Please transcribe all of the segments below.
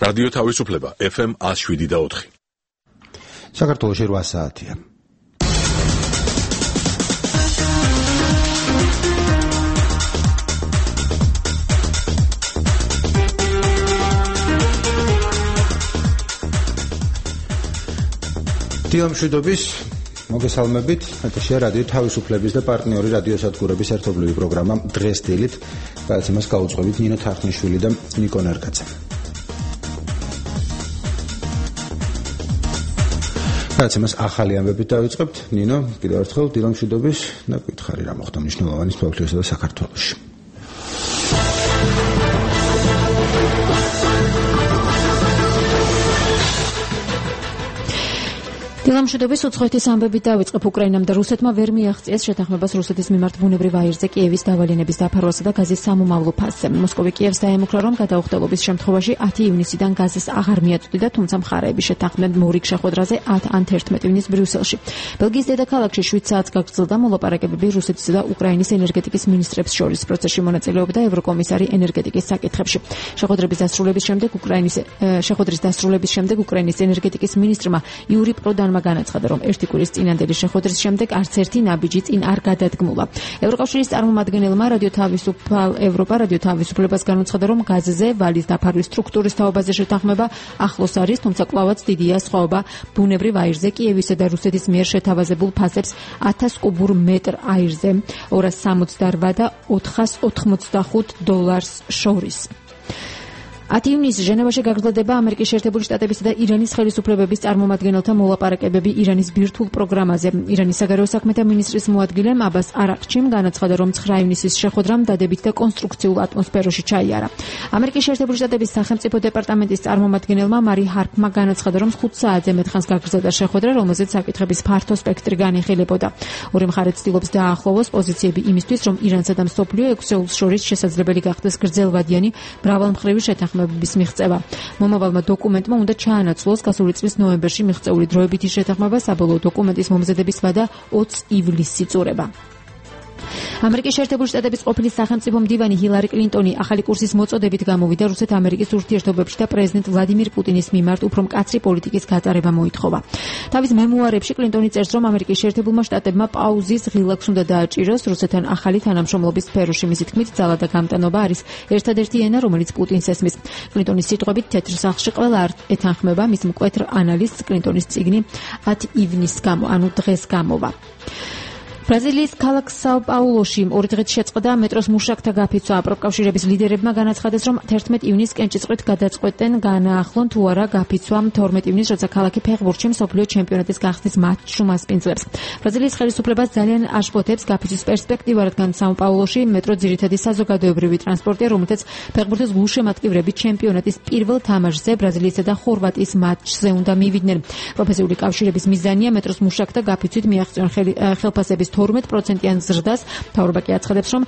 რადიო თავისუფლება FM 107.4. საქართველოში 8 საათია. დილამშვიდობის მოგესალმებით. ეთერშია რადიო თავისუფლების და პარტნიორი რადიოსადგურების ერთობლივი პროგრამა დღეს დილით. გადაცემას გაუძღვებით ნინო თარხნიშვილი და ნიკო ნერკაცა. გადაცემას ახალი ამბებით დავიწყებთ. ნინო, კიდევ ერთხელ დილამშვიდობის და გითხარი რა მოხდა მნიშვნელოვანი მსოფლიოსა და საქართველოში. დილამშვიდობის უცხოეთის ამბებით დავიწყებ. უკრაინამ და რუსეთმა ვერ მიაღწიეს შეთანხმებას რუსეთის მიმართ ბუნებრივ აირზე კიევის დავალენების დაფარვასა და გაზის სამომავლო ფასზე. მოსკოვი კიევს დაემუქრა, რომ გადაუხდელობის შემთხვევაში 10 ივნისიდან გაზის აღარ მიაწვდიდა, თუმცა მხარეები შეთანხმდნენ მორიგ შეხვედრაზე 10 ან 11 ივნის ბრიუსელში. ბელგიის დედაქალაქში 7 საათს გაგრძელდა მოლაპარაკებები რუსეთისა და უკრაინის ენერგეტიკის მინისტრებს შორის. პროცესში მონაწილეობდა ევროკომისარი ენერგეტიკის საკითხებში. შეხვედრის დასრულების შემდეგ უკრაინის ენერგეტიკის მინისტრმა იური პროდანმა განაცხადა, რომ ერთი კვირის წინანდელი შეხვედრის შემდეგ არც ერთი ნაბიჯი წინ არ გადადგმულა. ევროკავშირის წარმომადგენელმა რადიო თავისუფლებას განაცხადა, რომ გაზზე ვალის დაფარვის სტრუქტურის თაობაზე შეთანხმება ახლოს არის, თუმცა კვლავაც დიდია სხვაობა ბუნებრივ აირზე კიევისა და რუსეთის მიერ შეთავაზებულ ფასებს 1000 კუბურ მეტრ აირზე 268 და 485 დოლარს შორის. 10 ივნისს ჟენევაში გაგრძელდება ამერიკის შეერთებული შტატებისა და ირანის ხელისუფლებების წარმომადგენელთა მოლაპარაკებები ირანის ბირთვულ პროგრამაზე. ირანის საგარეო საქმეთა მინისტრის მოადგილემ აბას არაყჩიმ განაცხადა, რომ 9 ივნისის შეხვედრამ დადებით და კონსტრუქციულ ატმოსფეროში ჩაიარა. ამერიკის შეერთებული შტატების სახელმწიფო დეპარტამენტის წარმომადგენელმა მარი ჰარპმა განაცხადა, რომ 5 საათზე მეტხანს გაგრძელდა შეხვედრა, რომელზეც საკითხების ფართო სპექტრი განიხილებოდა. ორი მხარე ცდილობს დაახლოვოს პოზიციები იმისთვის, რომ ირანსა და მსოფლიო ექვსეულს შორის შესაძლებელი გახდეს გრძელვადიანი მრავალმხრივი შეთანხმება. მიღწევა. მომავალმა დოკუმენტმა უნდა ჩაანაცვლოს გასული წლის ნოემბერში მიღწეული დროებითი შეთანხმება, საბოლოო დოკუმენტის მომზადების ვადა 20 ივლისს იწურება. ამერიკის შეერთებული შტატების ყოფილი სახელმწიფო მდივანი ჰილარი კლინტონი ახალი კურსის მოწოდებით გამოვიდა რუსეთ-ამერიკის ურთიერთობებში და პრეზიდენტ ვლადიმირ პუტინის მიმართ უფრო მკაცრი პოლიტიკის გატარება მოითხოვა. თავის მემუარებში კლინტონი წერს, რომ ამერიკის შეერთებულმა შტატებმა პაუზის ღილაკს უნდა დააჭიროს რუსეთთან ახალი თანამშრომლობის სფეროში. მისი თქმით, ძალა და გამტანობა არის ერთადერთი ენა, რომელიც პუტინს ესმის. კლინტონის სიტყვებით, თეთრ სახლში ყველა ეთანხმება მის მკვეთრ ანალიზს. კლინტონის წიგნი 10 ივნისს დღეს გამოვა. ბრაზილიის ქალაქ საუ-პაულოში ორი დღით შეწყდა მეტროს მუშაკთა გაფიცვა. პროფკავშირების ლიდერებმა განაცხადეს, რომ 11 ივნისს კენჭისყრით გადაწყვეტენ განაახლონ თუ არა გაფიცვა 12 ივნისს, როცა ქალაქი ფეხბურთში მსოფლიო ჩემპიონატის გახსნის მატჩს უმასპინძლებს. ბრაზილიის ხელისუფლებას ძალიან აშფოთებს გაფიცვის პერსპექტივა, რადგან საუ-პაულოში მეტრო ძირითადი საზოგადოებრივი ტრანსპორტია, რომელთაც ფეხბურთის გულშემატკივრები ჩემპიონატის პირველ თამაშზე ბრაზილიისა და ხორვატიის მატჩზე უნდა მივიდნენ. პროფესიული კავშირების მიზანია მეტროს მუშაკთა გაფიცვით მიაღწიონ ხელფასების 12%-იან ზრდას. მთავრობა კი აცხადებს, რომ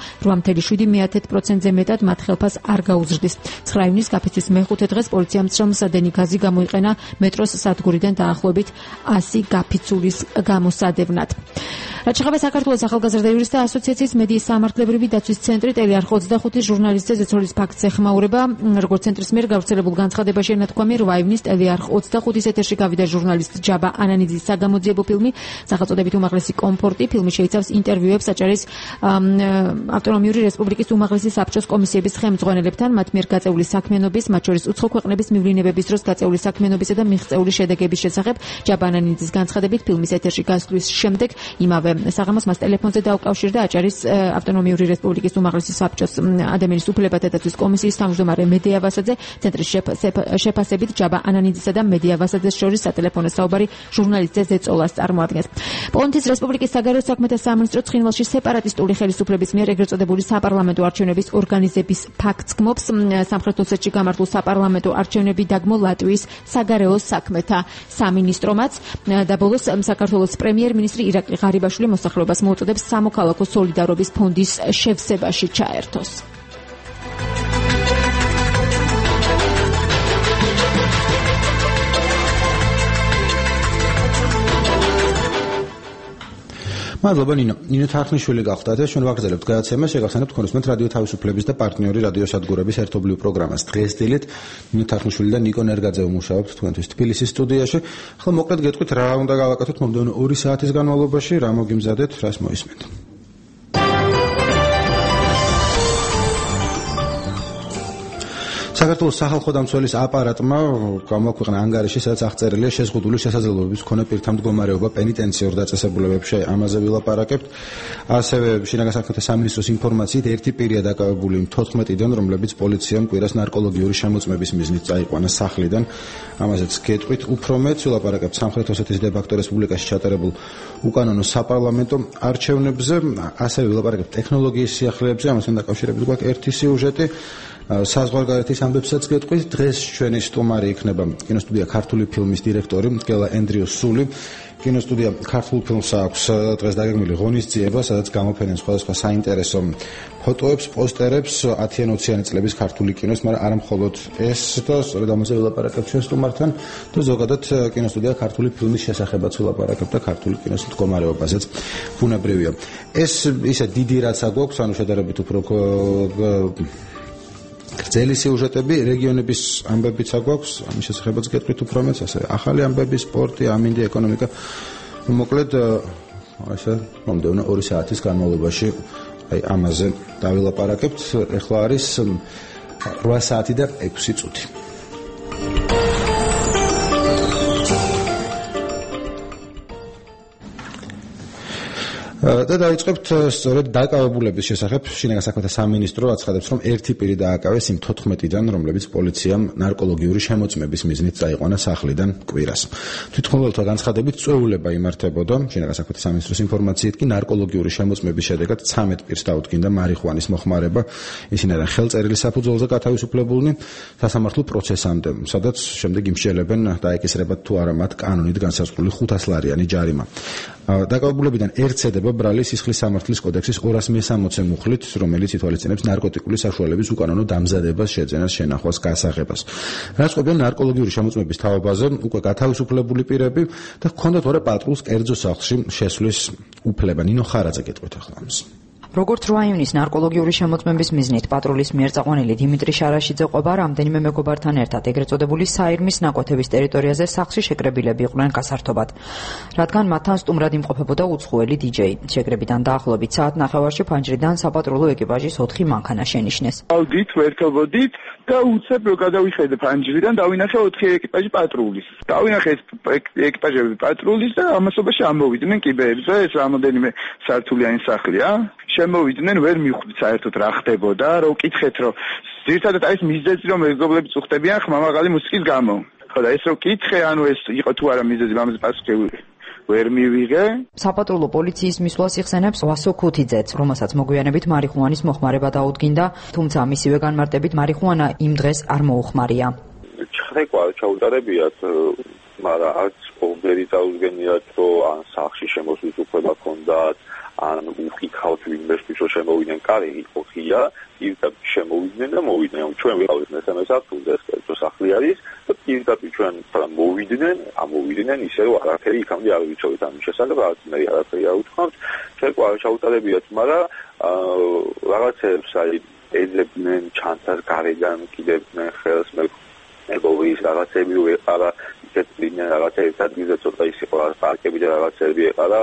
8.7%-ზე მეტად მათ ხელფას არ გაუზრდის. 9 ივნისს გაფიცვის მეხუთე დღეს პოლიციამ მსროლმსადენი გაზი გამოიყენა მეტროს სადგურიდან დაახლოებით 100 გაფიცულის გამოსადევნად. რაც შეეხება საქართველოს ახალგაზრდა იურისტთა ასოციაციის მედიის სამართლებრივი დაცვის ცენტრი ტელეარხ 25 ჟურნალისტზე ზეწოლის ფაქტს ეხმაურება. როგორც ცენტრის მიერ გავრცელებულ განცხადებაში ენათქვამი, 8 ივნისს ტელეარხ 25-ის ეთერში გავიდა ჟურნალისტ ჯაბა ანანიძის საგამოძიებო ფილმი სახელწოდებით უმაღლესი კომფორტი. ფილმი შეიცავს ინტერვიუებს აჭარის ავტონომიური რესპუბლიკის უმაღლესი საბჭოს კომისიების ხელმძღვანელებთან, მათ მიერ გაწეული საქმიანობის, მათ შორის უცხო ქვეყნების მივლინებების დროს გაწეული საქმიანობისა და მიღწეული შედეგების შესახებ. ჯაბა ანანიძის განცხადებით, ფილმის ეთერში გასვლის შემდეგ იმავე საღამოს მას ტელეფონზე დაუკავშირდა აჭარის ავტონომიური რესპუბლიკის უმაღლესი საბჭოს ადამიანის უფლებათა დაცვის კომისიის თავმჯდომარე მედია ვასაძე. ცენტრის შეფასებით ჯაბა ანანიძისა და მედია ვასაძეს შორის სატელეფონო საუბარი ჟურნალისტზე ზეწოლას წარმოადგენს. პოლონეთის რესპუბლიკის საგარეო საქმეთა სამინისტრო ცხინვალში სეპარატისტული ხელისუფლების მიერ ეგრეთ წოდებული საპარლამენტო არჩევნების ორგანიზების ფაქტს გმობს. სამხრეთ ოსეთში გამართულ საპარლამენტო არჩევნები დაგმო ლატვიის საგარეო საქმეთა სამინისტრომაც და ბოლოს საქართველოს პრემიერ-მინისტრი ირაკლი ღარიბაშვილი მოსახლეობას მოუწოდებს სამოქალაქო სოლიდარობის ფონდის შევსებაში ჩაერთოს. მადლობა ნინო თარხნიშვილი გახდათ. ჩვენ ვაგრძელებთ გადაცემას, შეგახსენებთ კონსულტანტ რადიო თავისუფლების და პარტნიორი რადიოსადგურების ერთობლივ პროგრამას. დღეს დილით ნინო თარხნიშვილი და ნიკო ნერგაძე მუშაობთ თქვენთვის თბილისის სტუდიაში. ახლა მოკლედ გეტყვით რა უნდა გავაკეთოთ მომდევნო 2 საათის განმავლობაში, რა მოგიმზადეთ, რას მოისმენთ. საქართველოს სახალხო დამცველის აპარატმა გამოაქვეყნა ანგარიში, სადაც აღწერილია შეზღუდული შესაძლებლობების მქონე პირთა მდგომარეობა პენიტენციურ დაწესებულებებში. ამაზე ვილაპარაკებთ. ასევე შინაგან საქმეთა სამინისტროს ინფორმაციით ერთი პირია დაკავებული 14-დან, რომლებიც პოლიციამ კვირას ნარკოლოგიური შემოწმების მიზნით წაიყვანა სახლიდან. ამაზეც გეტყვით უფრო მეტ, ვილაპარაკებთ სამხრეთ ოსეთის დე-ფაქტო რესპუბლიკაში ჩატარებულ უკანონო საპარლამენტო არჩევნებზე. ასევე ვილაპარაკებთ ტექნოლოგიის სიახლეებზე, ამასთან დაკავშირებით გვაქვს ერთი სიუჟეტი. საზღვარგარეთის ამბებსაც გეტყვით. დღეს ჩვენი სტუმარი იქნება კინოსტუდია ქართული ფილმის დირექტორი გელა ენდრიუსული. კინოსტუდია ქართულ ფილმს აქვს დღეს დაგეგმილი ღონისძიება, სადაც გამოფენენ სხვადასხვა საინტერესო ფოტოებს, პოსტერებს 10-20-იანი წლების ქართული კინოს, მაგრამ არა მხოლოდ ეს და სწორედ ამაზე ვილაპარაკებთ ჩვენ სტუმართან და ზოგადად კინოსტუდია ქართული ფილმის შესახებაც ვილაპარაკებთ და ქართული კინოს მდგომარეობაზეც ბუნებრივია. ეს ისე დიდი რაცა გვაქვს, ანუ შედარებით უფრო გრძელი სიუჟეტები, რეგიონების ამბებიც აგვაქვს, ამის შესახებაც გეტყვით უფრო მეტ, ასე ახალი ამბები, სპორტი, ამინდი, ეკონომიკა. მოკლედ ასე მომდევნო 2 საათის განმავლობაში ამაზე დავილაპარაკებთ. ეხლა არის 8 საათი და 6 წუთი. და დაიწყებთ სწორედ დაკავებულების შესახებ. შინაგან საქმეთა სამინისტრო აცხადებს, რომ ერთი პირი დააკავეს იმ 14-დან, რომლებიც პოლიციამ ნარკოლოგიური შემოწმების მიზნით წაიყვანა სახლიდან კვირას. თვითმხილველთა განცხადებით წვეულება იმართებოდა. შინაგან საქმეთა სამინისტროს ინფორმაციით კი ნარკოლოგიური შემოწმების შედეგად 13 პირს დაუდგინდა მარიხუანის მოხმარება. ისინი არიან ხელწერილი საფუძველზე გათავისუფლებულნი სასამართლო პროცესამდე, სადაც შემდეგ იმსჯელებენ დაეკისრებათ თუ არა მათ კანონით განსაზღვრული 500 ლარიანი ჯარიმა. დაკავებულებიდან ერთ ცედება ბრალი სისხლის სამართლის კოდექსის 260 მუხლით, რომელიც ითვალისწინებს ნარკოტიკული საშუალების უკანონო დამზადებას, შეძენას, შენახვას, გასაღებას. რაც ყოფილა ნარკოლოგიური შემოწმების თაობაზე უკვე გათავისუფლებული პირები და ჰქონდათ ორე პატრულს კერძო სახლში შესვლის უფლება. ნინო ხარაძე გეტყვით ახლა ამას. როგორც 8 იუნის ნარკოლოგიური შემოწმების მიზნით პატრულის მიერ წაყვანილი დიმიტრი შარაშიძე ყოფა რამდენიმე მეგობართან ერთად ეგრეთ წოდებული საირმის ნაკვეთების ტერიტორიაზე სახლში შეკრებილები იყვნენ გასართობად, რადგან მათთან სტუმრად იმყოფებოდა უცხოელი დიჯეი. შეკრებიდან დაახლოებით საათნახევარში ფანჯრიდან საპატრულო ეკიპაჟის 4 მანქანა შენიშნეს. ავდით, ვერტობოდით და უცებ რო გადავიხედე ფანჯრიდან, დავინახე 4 ეკიპაჟი პატრულის. დავინახე ეს ეკიპაჟები პატრულის და ამასობაში ამოვიდნენ კიბეებზე, ეს რამოდენიმე სართულიანი სახლია. შემოვიდნენ, ვერ მივხვდით საერთოდ რა ხდებოდა, რო ვკითხეთ, რომ ძირითადად არის მიზეზი, რომ მეგობრები წუხდებიან ხმამაღალი მუსიკის გამო. ხო და ეს რო ვკითხე, ანუ ეს იყო თუ არა მიზეზი, ამაზე პასუხი ვერ მივიღე. საპატრულო პოლიციის მისვლას იხსენებს ვასო ქუთიძეც, რომელსაც მოგვიანებით მარიხუანის მოხმარება დაუდგინდა, თუმცა მისივე განმარტებით მარიხუანა იმ დღეს არ მოუხმარია. ხრეკვა ჩაუტარებიათ, მაგრამ არც ორდერი დაუდგენიათ, რომ ან სახლში შემოსვლის უფლება ჰქონდათ, ან უკითხავთ ვინმესთვის რომ შემოვიდნენ, კარი იყო ღია, პირდაპირ შემოვიდნენ და მოვიდნენ. ჩვენ ვიყავით მესამე სართულზე, კერძო სახლი არის და პირდაპირ ჩვენ მოვიდნენ, ამოვიდნენ ისე რომ არაფერი იქამდე არ ვიცოდით ამის შესახებ, რაღაც მე არაფერი არ უთქვამთ. შეკვა ჩაუტარებიათ, მაგრამ რაღაცებს აი ეძებდნენ ჩანთას გარედან, კიდევდნენ ხელს მეგობრის რაღაცები ვეყარა, ისეთიდან რაღაცა ერთ ადგილზე ცოტა ის იყო პარკები და რაღაცები ეყარა.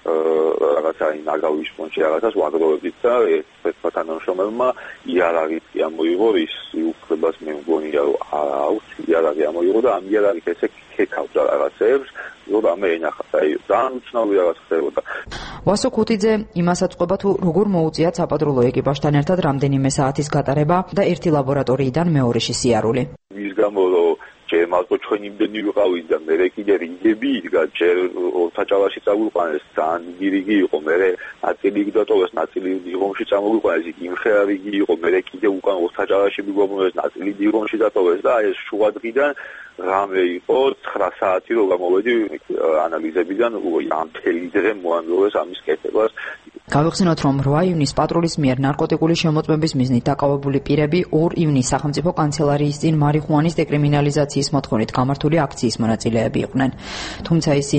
რაღაცა ნაგავის პონჩი რაღაცას ვაგროვებდით და ერთ თანამშრომელმა იარაღით ამოიღო ის უფლებას მე მგონია რომ აქვს იარაღი ამოიღო და ამ იარაღით ესე ქეკავდა რაღაცებს რომ ამე ენახა აი ძალიან უცნაური რაღაც ხდებოდა. ვასო ქუთიძე იმასაც ყვება თუ როგორ მოუწიათ საპატრულო ეკიპაჟთან ერთად რამდენიმე საათის გატარება და ერთი ლაბორატორიიდან მეორეში სიარული. ის გამო რომ ჯერ მალკო ჩვენ იმდენი ვიყავით და მე კიდე რიგები იდგა, ჯერ ოთაჭალაში წაგვიყვანეს, ძალიან დიდი რიგი იყო, მე ნაწილი დატოვეს, ნაწილი დიღომში წამოვიყვანეს, იმხეა რიგი იყო, მე კიდე უკან ოთაჭალაში მიგვამოვეს, ნაწილი დიღომში დატოვეს და ეს შუა დღიდან რამე იყო 9 საათი რო გამოვედი ანალიზებიდან, ამ მთელი დღე მოამზოვეს ამის კეთებას. გავიხსენოთ, რომ 8 იუნის პატრულის მიერ ნარკოტიკული შემოწმების მიზნით დაკავებული პირები 2 იუნის სახელმწიფო კანცელარიის წინ მარიხუანის დეკრიმინალიზაციის მოთხოვნით გამართული აქციის მონაწილეები იყვნენ. თუმცა ისინი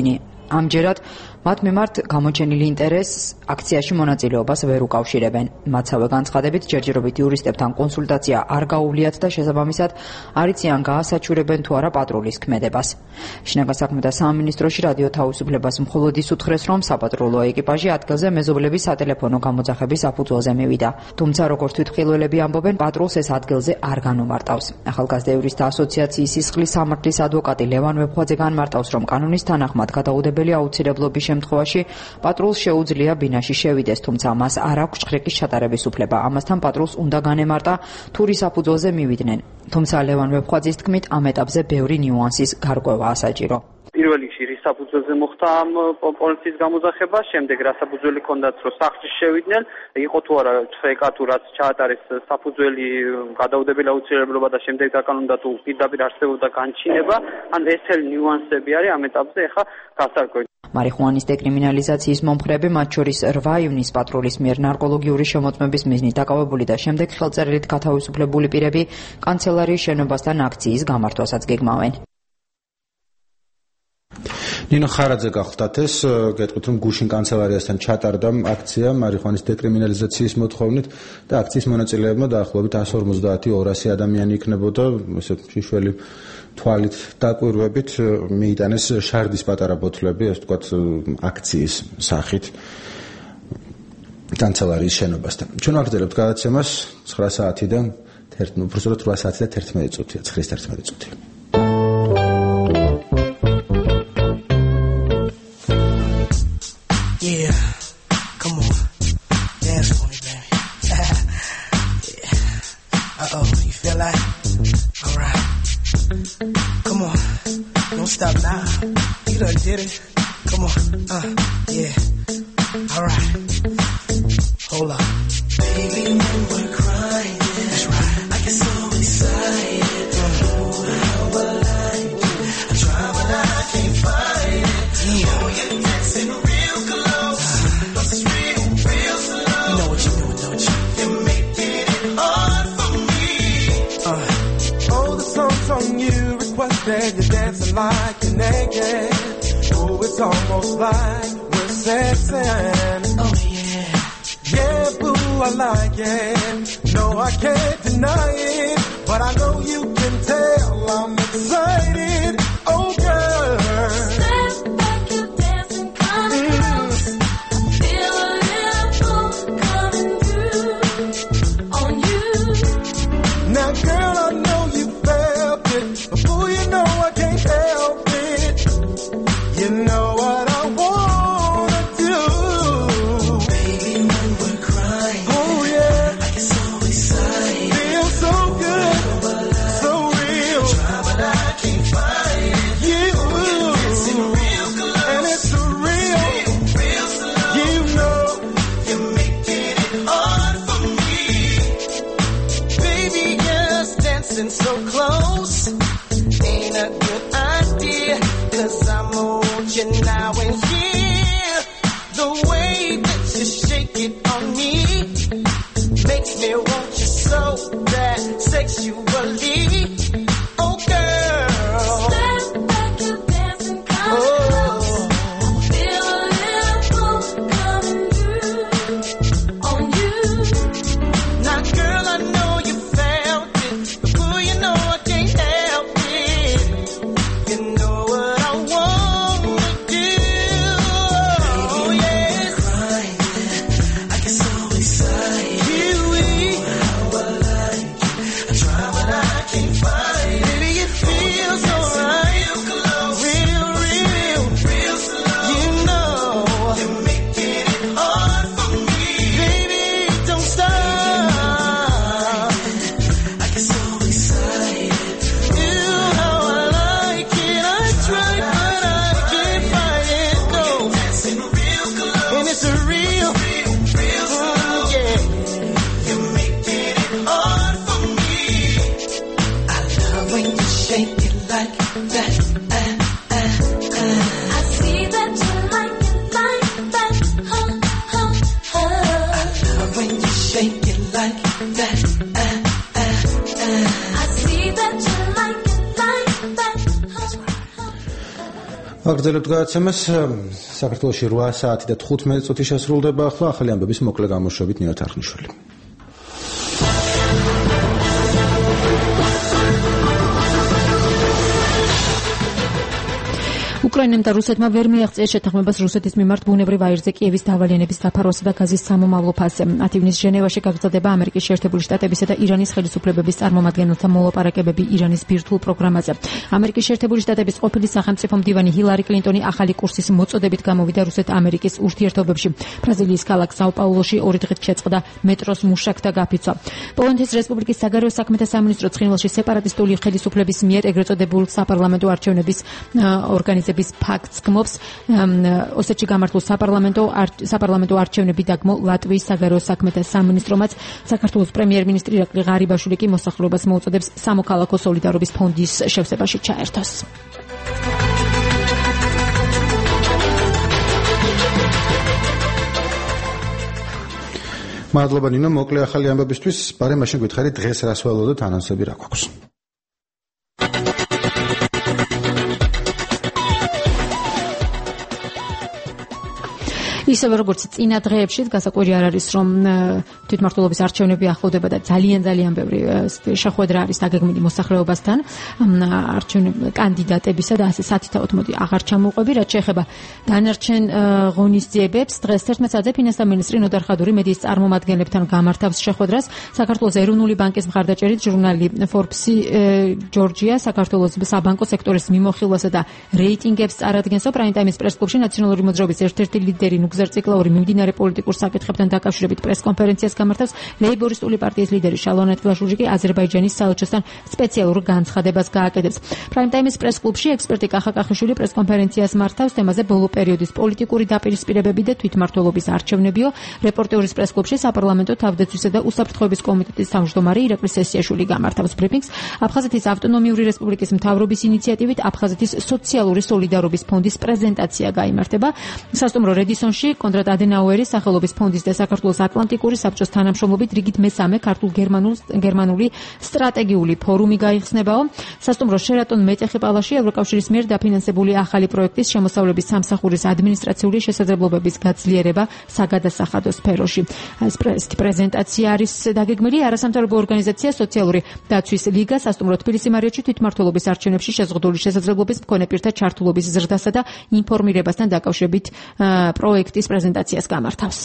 ამჯერად მათ მიმართ გამოჩენილი ინტერესს აქციაში მონაწილეობას ვერ უკავშირებენ. მათსავე განცხადებით ჯერჯერობით იურისტებთან კონსულტაცია არ გაუვლიათ და შესაბამისად არ იციან გაასაჩურებენ თუ არა პატრულის ქმედებას. შინაგან საქმეთა სამინისტროში რადიო თავისუფლებას მხოლოდ ის უთხრეს, რომ საპატრულო ეკიპაჟი ადგილზე მეზობლების სატელეფონო გამოძახების საფუძველზე მივიდა. თუმცა როგორც თვითმხილველები ამბობენ, პატრულს ეს ადგილზე არ განუმარტავს. ახალგაზრდა იურისტთა ასოციაციის სისხლის სამართლის ადვოკატი ლევან ვეფხვაძე განმარტავს, რომ კანონის თანახმად გადაუდებელი აუცილებლობის შემთხვევაში პატრულს შეუძლია ბინაში შევიდეს, თუმცა მას არ აქვს ჭხრიკის ჩატარების უფლება. ამასთან პატრულს უნდა განემარტა თუ რის საფუძველზე მივიდნენ. თუმცა ლევან ვეფხვაძის თქმით, ამ ეტაპზე ბევრი ნიუანსის გარკვევაა საჭირო. პირველ რიგში რის საფუძველზე მოხდა ამ პოლიციის გამოძახება, შემდეგ რა საფუძველი ჰქონდათ, რომ სახლში შევიდნენ, იყო თუ არა ჭხრეკა თუ რაც ჩაატარეს საფუძველი გადაუდებელი აუცილებლობა და შემდეგ დაკანონდა თუ პირდაპირ არსებობდა განჩინება, ან ეს მთელი ნიუანსები არის ამ ეტაპზე ახლა გასარკვევი. მარიხუანის დეკრიმინალიზაციის მომხრეები, მათ შორის 8 ივნის პატრულის მიერ ნარკოლოგიური შემოწმების მიზნით დაკავებული და შემდეგ ხელწერილით გათავისუფლებული პირები კანცელარიის შენობასთან აქციის გამართვასაც გეგმავენ. ნინო ხარაძე გახლდათ ეს, გეტყვით რომ გუშინ კანცელარიასთან ჩატარდა აქცია მარიხუანის დეკრიმინალიზაციის მოთხოვნით და აქციის მონაწილეებმა დაახლოებით 150-200 ადამიანი იქნებოდა, ესე შიშველი თვალით დაკვირვებით მიიტანეს შარდის პატარა ბოთლები, ასე ვთქვათ, აქციის სახით კანცელარიის შენობასთან. ჩვენ ვაგრძელებთ გადაცემას 9 საათიდან 8 საათი და 11 წუთია, 9:11 წუთი. Yeah, come on, dance for me, baby. Yeah. Uh-oh, you feel like? All right. Come on, don't stop now. You done did it. Come on, yeah. All right. Hold up. Baby, when we're crying, that's right. I get so excited. Oh, how I like you. I try, but I can't find it. Yeah. Oh, you're dancing real close. But it's real, real slow. You know what you're doing, don't you? You're making it hard for me. Oh, the song's on you. Requested you're dancing like you're naked. Oh, it's almost like we're sexing. Oh, yeah. Yeah, boo, I like it. No, I can't deny it. But I know you can tell I'm excited. Oh, girl. Step back, you're dancing kinda close. Feel a little coming through on you. Now, girl, I know you felt it. But boo, you know I can't help it. You know what I wanna do. Baby, when we're crying, Oh, yeah. I get so excited. Feel so good. So real. Try, but I can't find it. You. Dancing real close. And it's real. Real slow. You know. You're making it hard for me. Baby, just dancing so close ain't a good idea. 'Cause I want you now and here. The way that you shake it on me makes me want you so bad sexually. Oh, girl. Step back, you're dancing kinda close. Feel a little coming through on you. Now, girl, I know you felt it, but boy, you know I can't help it. You know what I wanna do. Oh, yes. Crying, I get so excited. How I like you. I try, but I can't find it. Baby, it feels alright. Real close, real, real, real slow. You know you're making it hard for me. Baby, don't stop. I get so excited. Ew, how I like it. I try, but I can't find it. No. Dancing real close. And it's a real, real slow. Yeah. You're making it hard for me. I love when you shake it like that. I see that you like that. I love when you shake it like that. I see that you like that. აგრძელებთ გადაცემას. საქართველოში 8 საათი და 15 წუთი შესრულდება. ახლა ახალი ამბების მოკლე გამოშვებით ნინო თარხნიშვილი. უკრაინამ და რუსეთმა ვერ მიაღწიეს შეთანხმებას რუსეთის მიმართ ბუნებრივ აირზე კიევის დავალიანების დაფარვასა და გაზის სამომავლო ფასზე. 10 ივნისს ჟენევაში გაგრძელდება ამერიკის შეერთებული შტატებისა და ირანის ხელისუფლებების წარმომადგენელთა მოლაპარაკებები ირანის ბირთვულ პროგრამაზე. ამერიკის შეერთებული შტატების ყოფილი სახელმწიფო მდივანი ჰილარი კლინტონი ახალი კურსის მოწოდებით გამოვიდა რუსეთ-ამერიკის ურთიერთობებში. ბრაზილიის ქალაქ საუ-პაულოში 2 დღით შეწყდა მეტროს მუშაკთა გაფიცვა. პოლონეთის რესპუბლიკის საგარეო საქმეთა სამინისტრო ცხინვალში სეპარატისტული ხელისუფლების მიერ ეგრეთ წოდებულ საპარლამენტო არჩევნების ორგანიზების ფაქტს გმობს. ოსეთში გამართულ საპარლამენტო არჩევნები დაგმო ლატვიის საგარეო საქმეთა სამინისტრომაც. საქართველოს პრემიერ-მინისტრი ირაკლი ღარიბაშვილი კი მოსახლეობას მოუწოდებს სამოქალაქო სოლიდარობის ფონდის შევსებაში ჩაერთოს. მადლობა ნინო, მოკლე ახალი ამბებისთვის. ბარე მაშინ გითხარი დღეს რას ველოდოთ, ანონსები რა გვაქვს? ისევე როგორც წინა დღეებში გასაკვირი არ არის, რომ თვითმმართველობის არჩევნები ახლოვდება და ძალიან ბევრი შეხვედრა არის დაგეგმილი მოსახლეობასთან კანდიდატებისა და ასე სათითაოდ მოდი აღარ ჩამოვყვები. რაც შეეხება დანარჩენ ღონისძიებებს, დღეს 11 საათზე ფინანსთა მინისტრი ნოდარ ხადური მედიის წარმომადგენლებთან გამართავს შეხვედრას. საქართველოს ეროვნული ბანკის მხარდაჭერით ჟურნალი Forbes ჯორჯია საქართველოს საბანკო სექტორის მიმოხილვასა და რეიტინგებს წარადგენს. პრაიმ ტაიმის პრესკლუბში ნაციონალური მოძრაობის ერთ-ერთი ლიდერი გზერციკლაური მიმდინარე პოლიტიკურ საკითხებთან დაკავშირებით პრესკონფერენციას გამართავს. ლეიბორისტული პარტიის ლიდერი შალვა ნათლაშვილი კი აზერბაიჯანის საელჩოსთან სპეციალურ განცხადებას გააკეთებს. პრაიმ ტაიმის პრესკლუბში ექსპერტი კახა კახიშვილი პრესკონფერენციას მართავს თემაზე ბოლო პერიოდის პოლიტიკური დაპირისპირებები და თვითმმართველობის არჩევნებიო. რეპორტერის პრესკლუბში საპარლამენტო თავდაცვისა და უსაფრთხოების კომიტეტის თავმჯდომარე ირაკლი სესიაშვილი გამართავს ბრიფინგს. აფხაზეთის ავტონომიური რესპუბლიკის მთავრობის ინიციატივით აფხაზეთის სოციალური სოლიდარობის ფონდის პრეზენტაცია გაიმართება. სასტუმრო რედისონში კონრად ადენაუერის სახელობის ფონდის და საქართველოს ატლანტიკური საბჭოს თანამშრომლობით რიგით მესამე ქართულ-გერმანული სტრატეგიული ფორუმი გაიხსნებაო. სასტუმრო შერატონ მეტეხი პალაში ევროკავშირის მიერ დაფინანსებული ახალი პროექტის შემოსავლების სამსახურის ადმინისტრაციული შესაძლებლობების გაძლიერება საგადასახადო სფეროში. ეს პრეზენტაცია არის დაგეგმილი არასამთავრობო ორგანიზაცია სოციალური დაცვის ლიგა სასტუმრო თბილისი მარიოტში თვითმმართველობის არჩევნებში შეზღუდული შესაძლებლობის მქონე პირთა ჩართულობის ზრდასა და ინფორმირებასთან დაკავშირებით პროექტის პრეზენტაციას გამართავს.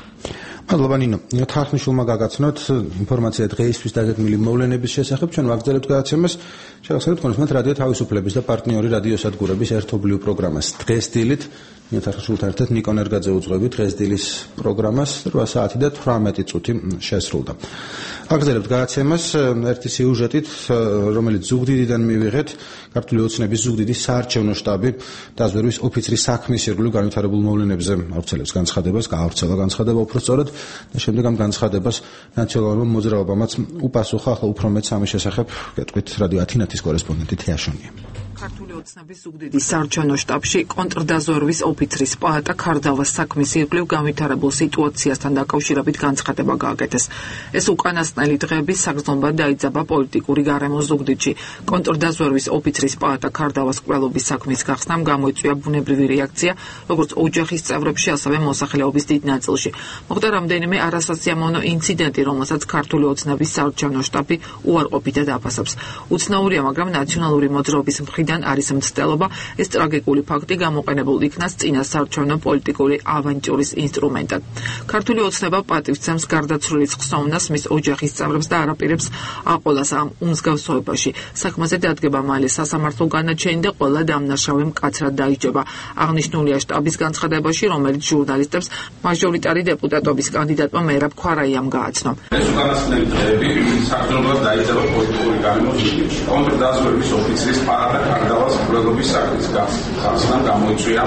მადლობა ნინო. თარხნიშვილმა გაგაცნოთ ინფორმაცია დღეისთვის დაგეგმილი მოვლენების შესახებ. ჩვენ ვაგრძელებთ გადაცემას. შევახსენებთ კონსულტანტ რადიო თავისუფლების და პარტნიორი რადიოსადგურების ერთობლივ პროგრამას. დღეს დილით ნინო თარხნიშვილთან ერთად ნიკო ნერგაძე უძღვებით დღეს დილის პროგრამას 8 საათი და 18 წუთი შესრულდა. ვაგრძელებთ გადაცემას ერთი სიუჟეტით, რომელიც ზუგდიდიდან მივიღეთ. ქართული ოცნების ზუგდიდის საარჩევნო შტაბი დაზვერვის ოფიცრის საქმის ირგვლივ განვითარებულ მოვლენებზე ავრცელებს განცხადებას, გაავრცელა განცხადება უფრო სწორად და შემდეგ ამ განცხადებას ნაციონალურმა მოძრაობამაც უპასუხა. ახლა უფრო მეც ამის შესახებ გეტყვით რადიო ათინათის კორესპონდენტი თეაშონია. ქართული ოცნების ზუგდიდის საარჩევნო შტაბში კონტრდაზვერვის ოფიცრის პაატა ქარდავას საქმის ირგვლივ განვითარებულ სიტუაციასთან დაკავშირებით განცხადება გააკეთეს. ეს უკანასკნელი დღეები საგრძნობლად დაიძაბა პოლიტიკური გარემო ზუგდიდში. კონტრდაზვერვის ოფიცრის პაატა ქარდავას კვლელობის საქმის გახსნამ გამოიწვია ბუნებრივი რეაქცია, როგორც ოჯახის წევრებში, ასევე მოსახლეობის დიდ ნაწილში. მოხდა რამდენიმე არასასიამოვნო ინციდენტი, რომელსაც ქართული ოცნების საარჩევნო შტაბი უარყოფითად აფასებს. უცნაურია, მაგრამ ნაციონალური მოძრაობის მხრიდან არის მცდელობა ეს ტრაგიკული ფაქტი გამოყენებულ იქნას წინა საარჩევნო პოლიტიკური ავანტიურის ინსტრუმენტად. ქართული ოცნება პატივცემს გარდაცვლილის ხსოვნას მის ოჯახის წევრებს და არაპირებს აყოლას ამ უმსგავსოებაში. საქმეზე დადგება მალე სასამართლო განაჩენი და ყველა დამნაშავე მკაცრად დაიჯება. აღნიშნულია შტაბის განცხადებაში, რომელიც ჟურნალისტებს მაჟორიტარი დეპუტატობის კანდიდატმა მერაბ ქვარაიამ გააცნო. ეს უკანასკნელი დღეები საგრძნობლად დაიძაბა პოლიტიკური გარემო ზუგდიდში. კონტრდაზვერვის ოფიცრის პაატა ქარდავას კვლელობის საქმის გახსნამ გამოიწვია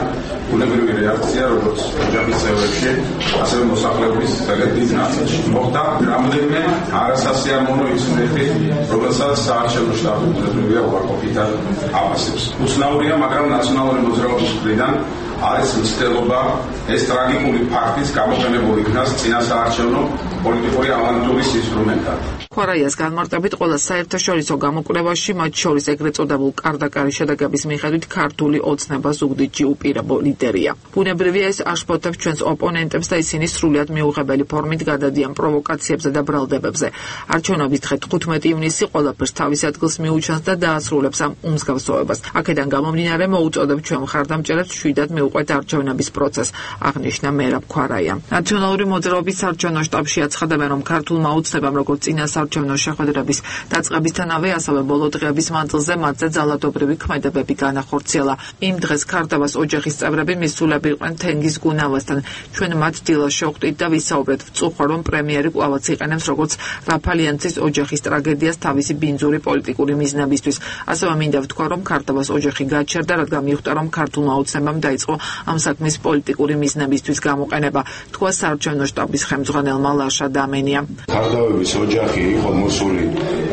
ბუნებრივი რეაქცია როგორც ოჯახის წევრებში, ასევე მოსახლეობის დიდი ნაწილში. მოხდა რამდენიმე არასასიამოვნო ინციდენტი, რომელსაც საარჩევნო შტაბი ბუნებრივია უარყოფითად აფასებს. უცნაურია, მაგრამ ნაციონალური მოძრაობის მხრიდან არის მცდელობა ეს ტრაგიკული ფაქტიც გამოყენებულ იქნას წინასაარჩევნო პოლიტიკური ავანტურის ინსტრუმენტად. ქვარაიას განმარტებით ყველა საერთაშორისო გამოკვლევაში, მათ შორის ეგრეთ წოდებულ კარდაკარის შედეგების მიხედვით ქართული ოცნება ზუგდიდში უპირობო ლიდერია. ბუნებრივია ეს აშფოთებს ჩვენს ოპონენტებს და ისინი სრულიად მიუღებელი ფორმით გადადიან პროვოკაციებზე და ბრალდებებზე. არჩევნების დღე 15 ივნისი ყველაფერს თავის ადგილს მიუჩანს და დაასრულებს ამ უმსგავსოებას. აქედან გამომდინარე მოუწოდებთ ჩვენ მხარდამჭერებს შვიდად მიუყვეთ არჩევნების პროცესს, აღნიშნა მერაბ ქვარაია. ნაციონალური მოძრაობის საარჩევნო შტაბში აცხადებენ, რომ ქართულმა ოცნებამ როგორც წინასაარჩევნო შეხვედრების დაწყებისთანავე, ასევე ბოლო დღეების მანძილზე მათზე ძალადობრივი ქმედებები განახორციელა. იმ დღეს ქართავას ოჯახის წევრები მისულები იყვნენ თენგიზ გუნავასთან. ჩვენ მათ დილას შევხვდით და ვისაუბრეთ. ვწუხარ, რომ პრემიერი კვლავაც იყენებს როგორც რაფალიანცის ოჯახის ტრაგედიას თავისი ბინძური პოლიტიკური მიზნებისთვის. ასევე მინდა ვთქვა, რომ ქართავას ოჯახი გაჩერდა, რადგან მიხვდა, რომ ქართულმა ოცნებამ დაიწყო ამ საქმის პოლიტიკური მიზნებისთვის გამოყენება, თქვა საარჩევნო შტაბის ხელმძღვანელმა ლაშა დამენია. ქართავების ოჯახი იყო მოსული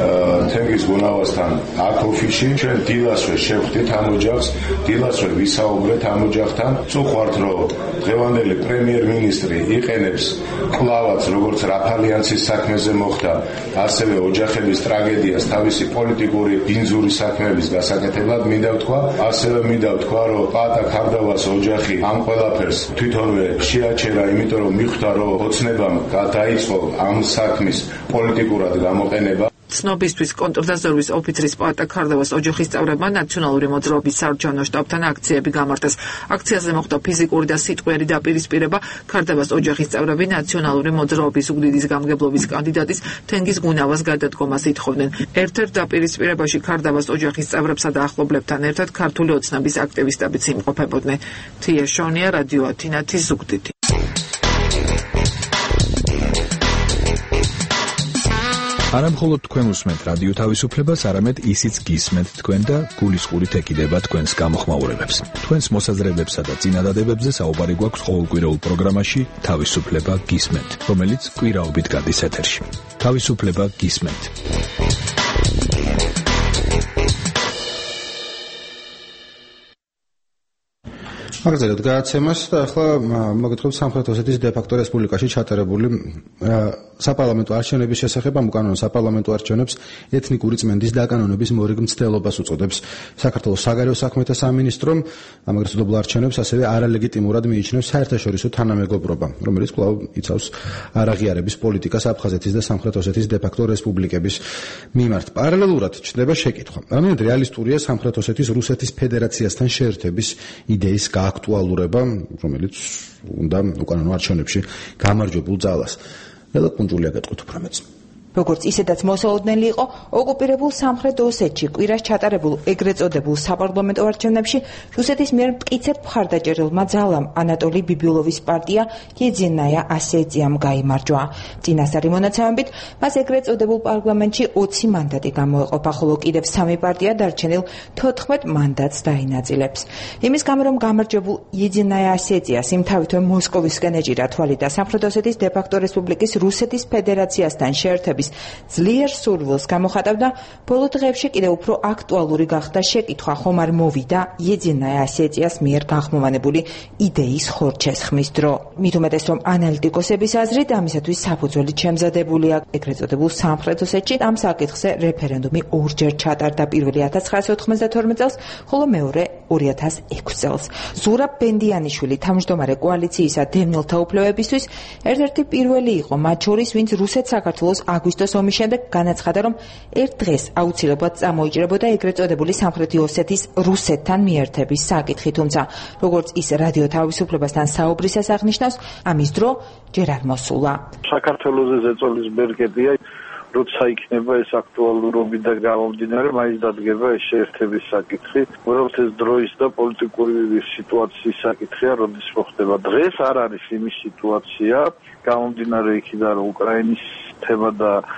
თენგიზ გუნავასთან აქ ოფისში. ჩვენ დილასვე შევხვდით ამ ოჯახს, დილასვე ვისაუბრეთ ამ ოჯახთან. ვწუხართ, რომ დღევანდელი პრემიერ-მინისტრი იყენებს კვლავაც როგორც რაფალიანცის საქმეზე მოხდა, ასევე ოჯახების ტრაგედიას თავისი პოლიტიკური ბინძური საქმეების გასაკეთებლად. მინდა ვთქვა, ასევე მინდა ვთქვა, რომ პაატა ქარდავას ოჯახი ამ ყველაფერს თვითონვე შეაჩერა, იმიტომ რომ მიხვდა, რომ ოცნებამ დაიწყო ამ საქმის პოლიტიკურად გამოყენება. ცნობისთვის კონტრდაზვერვის ოფიცრის პაატა ქარდავას ოჯახის წევრებმა ნაციონალური მოძრაობის საარჩევნო შტაბთან აქციები გამართეს. აქციაზე მოხდა ფიზიკური და სიტყვიერი დაპირისპირება. ქარდავას ოჯახის წევრები ნაციონალური მოძრაობის ზუგდიდის გამგებლობის კანდიდატის თენგიზ გუნავას გადადგომას ითხოვდნენ. ერთ-ერთ დაპირისპირებაში ქარდავას ოჯახის წევრებსა და ახლობლებთან ერთად ქართული ოცნების აქტივისტებიც იმყოფებოდნენ. თია შონია, რადიო ათინათის ზუგდიდი. არა მხოლოდ თქვენ უსმენთ რადიო თავისუფლებას, არამედ ისიც გისმენთ თქვენ და გულისყურით ეკიდება თქვენს გამოხმაურებებს. თქვენს მოსაზრებებსა და წინადადებებზე საუბარი გვაქვს ყოველკვირეულ პროგრამაში თავისუფლება გისმენთ, რომელიც კვირაობით გადის ეთერში. თავისუფლება გისმენთ. აგრძელებთ გადაცემას და ახლა მოგეთხოვთ სამხრეთ ოსეთის დე-ფაქტო რესპუბლიკაში ჩატარებული საპარლამენტო არჩევნების შესახებ. ამ უკანონო საპარლამენტო არჩევნებს ეთნიკური წმენდის დაკანონების მორიგ მცდელობას უწოდებს საქართველოს საგარეო საქმეთა სამინისტრომ. ამ ეგრეთ წოდებულ არჩევნებს ასევე არალეგიტიმურად მიიჩნევს საერთაშორისო თანამეგობრობა, რომელიც კვლავ იცავს არაღიარების პოლიტიკას აფხაზეთის და სამხრეთ ოსეთის დე-ფაქტო რესპუბლიკების მიმართ. პარალელურად ჩნდება შეკითხვა, რამდენად რეალისტურია სამხრეთ ოსეთის რუსეთის ფედერაციასთან შეერთების იდეის აქტუალურება, რომელიც უნდა უკანონო არჩევნებში გამარჯვებულ ძალას. ელა კუნჯულია გეტყვით უფრო მეც. როგორც ისედაც მოსალოდნელი იყო, ოკუპირებულ სამხრეთ ოსეთში კვირას ჩატარებულ ეგრეთ წოდებულ საპარლამენტო არჩევნებში რუსეთის მიერ მტკიცედ მხარდაჭერილმა ძალამ ანატოლი ბიბილოვის პარტია იედინაია ასეციამ გაიმარჯვა. წინასწარი მონაცემებით, მას ეგრეთ წოდებულ პარლამენტში 20 მანდატი გამოეყოფა, ხოლო კიდევ 3 პარტია დარჩენილ 14 მანდატს დაინაწილებს. იმის გამო, რომ გამარჯვებულ იედინაია ასეციას იმთავითონ მოსკოვისკენ ეჭირა თვალი და სამხრეთ ოსეთის დე-ფაქტო რესპუბლიკის რუსეთის ფედერაციასთან შეერთების ძლიერ სურვილს გამოხატავდა, ბოლო დღეებში კიდევ უფრო აქტუალური გახდა შეკითხვა, ხომ არ მოვიდა იედინაია ასეციას მიერ გახმოვანებული იდეის ხორჩესხმის დრო. მით უმეტეს, რომ ანალიტიკოსების აზრით ამისათვის საფუძველი შემზადებულია ეგრეთ წოდებულ სამხრეთ ოსეთში. ამ საკითხზე რეფერენდუმი ორჯერ ჩატარდა, პირველი 1992 წელს, ხოლო მეორე 2006 წელს. ზურაბ ბენდიანიშვილი, თავმჯდომარე კოალიციისა დევნილთა უფლებებისთვის, ერთ-ერთი პირველი იყო, მათ შორის, ვინც რუსეთ-საქართველოს აგვისტოს ომის შემდეგ განაცხადა, რომ ერთ დღეს აუცილებლად წამოიჭრებოდა ეგრეთ წოდებული სამხრეთი ოსეთის რუსეთთან მიერთების საკითხი, თუმცა როგორც ის რადიო თავისუფლებასთან საუბრისას აღნიშნავს, ამის დრო ჯერ არ მოსულა. საქართველოს ზეწოლის ბერკეტია, როცა იქნება ეს აქტუალურობიდან გამომდინარე, მაინც დადგება ეს შეერთების საკითხი. უბრალოდ ეს დროის და პოლიტიკური სიტუაციის საკითხია, როდის მოხდება. დღეს არ არის იმის სიტუაცია, გამომდინარე იქიდან, რომ უკრაინის თემა და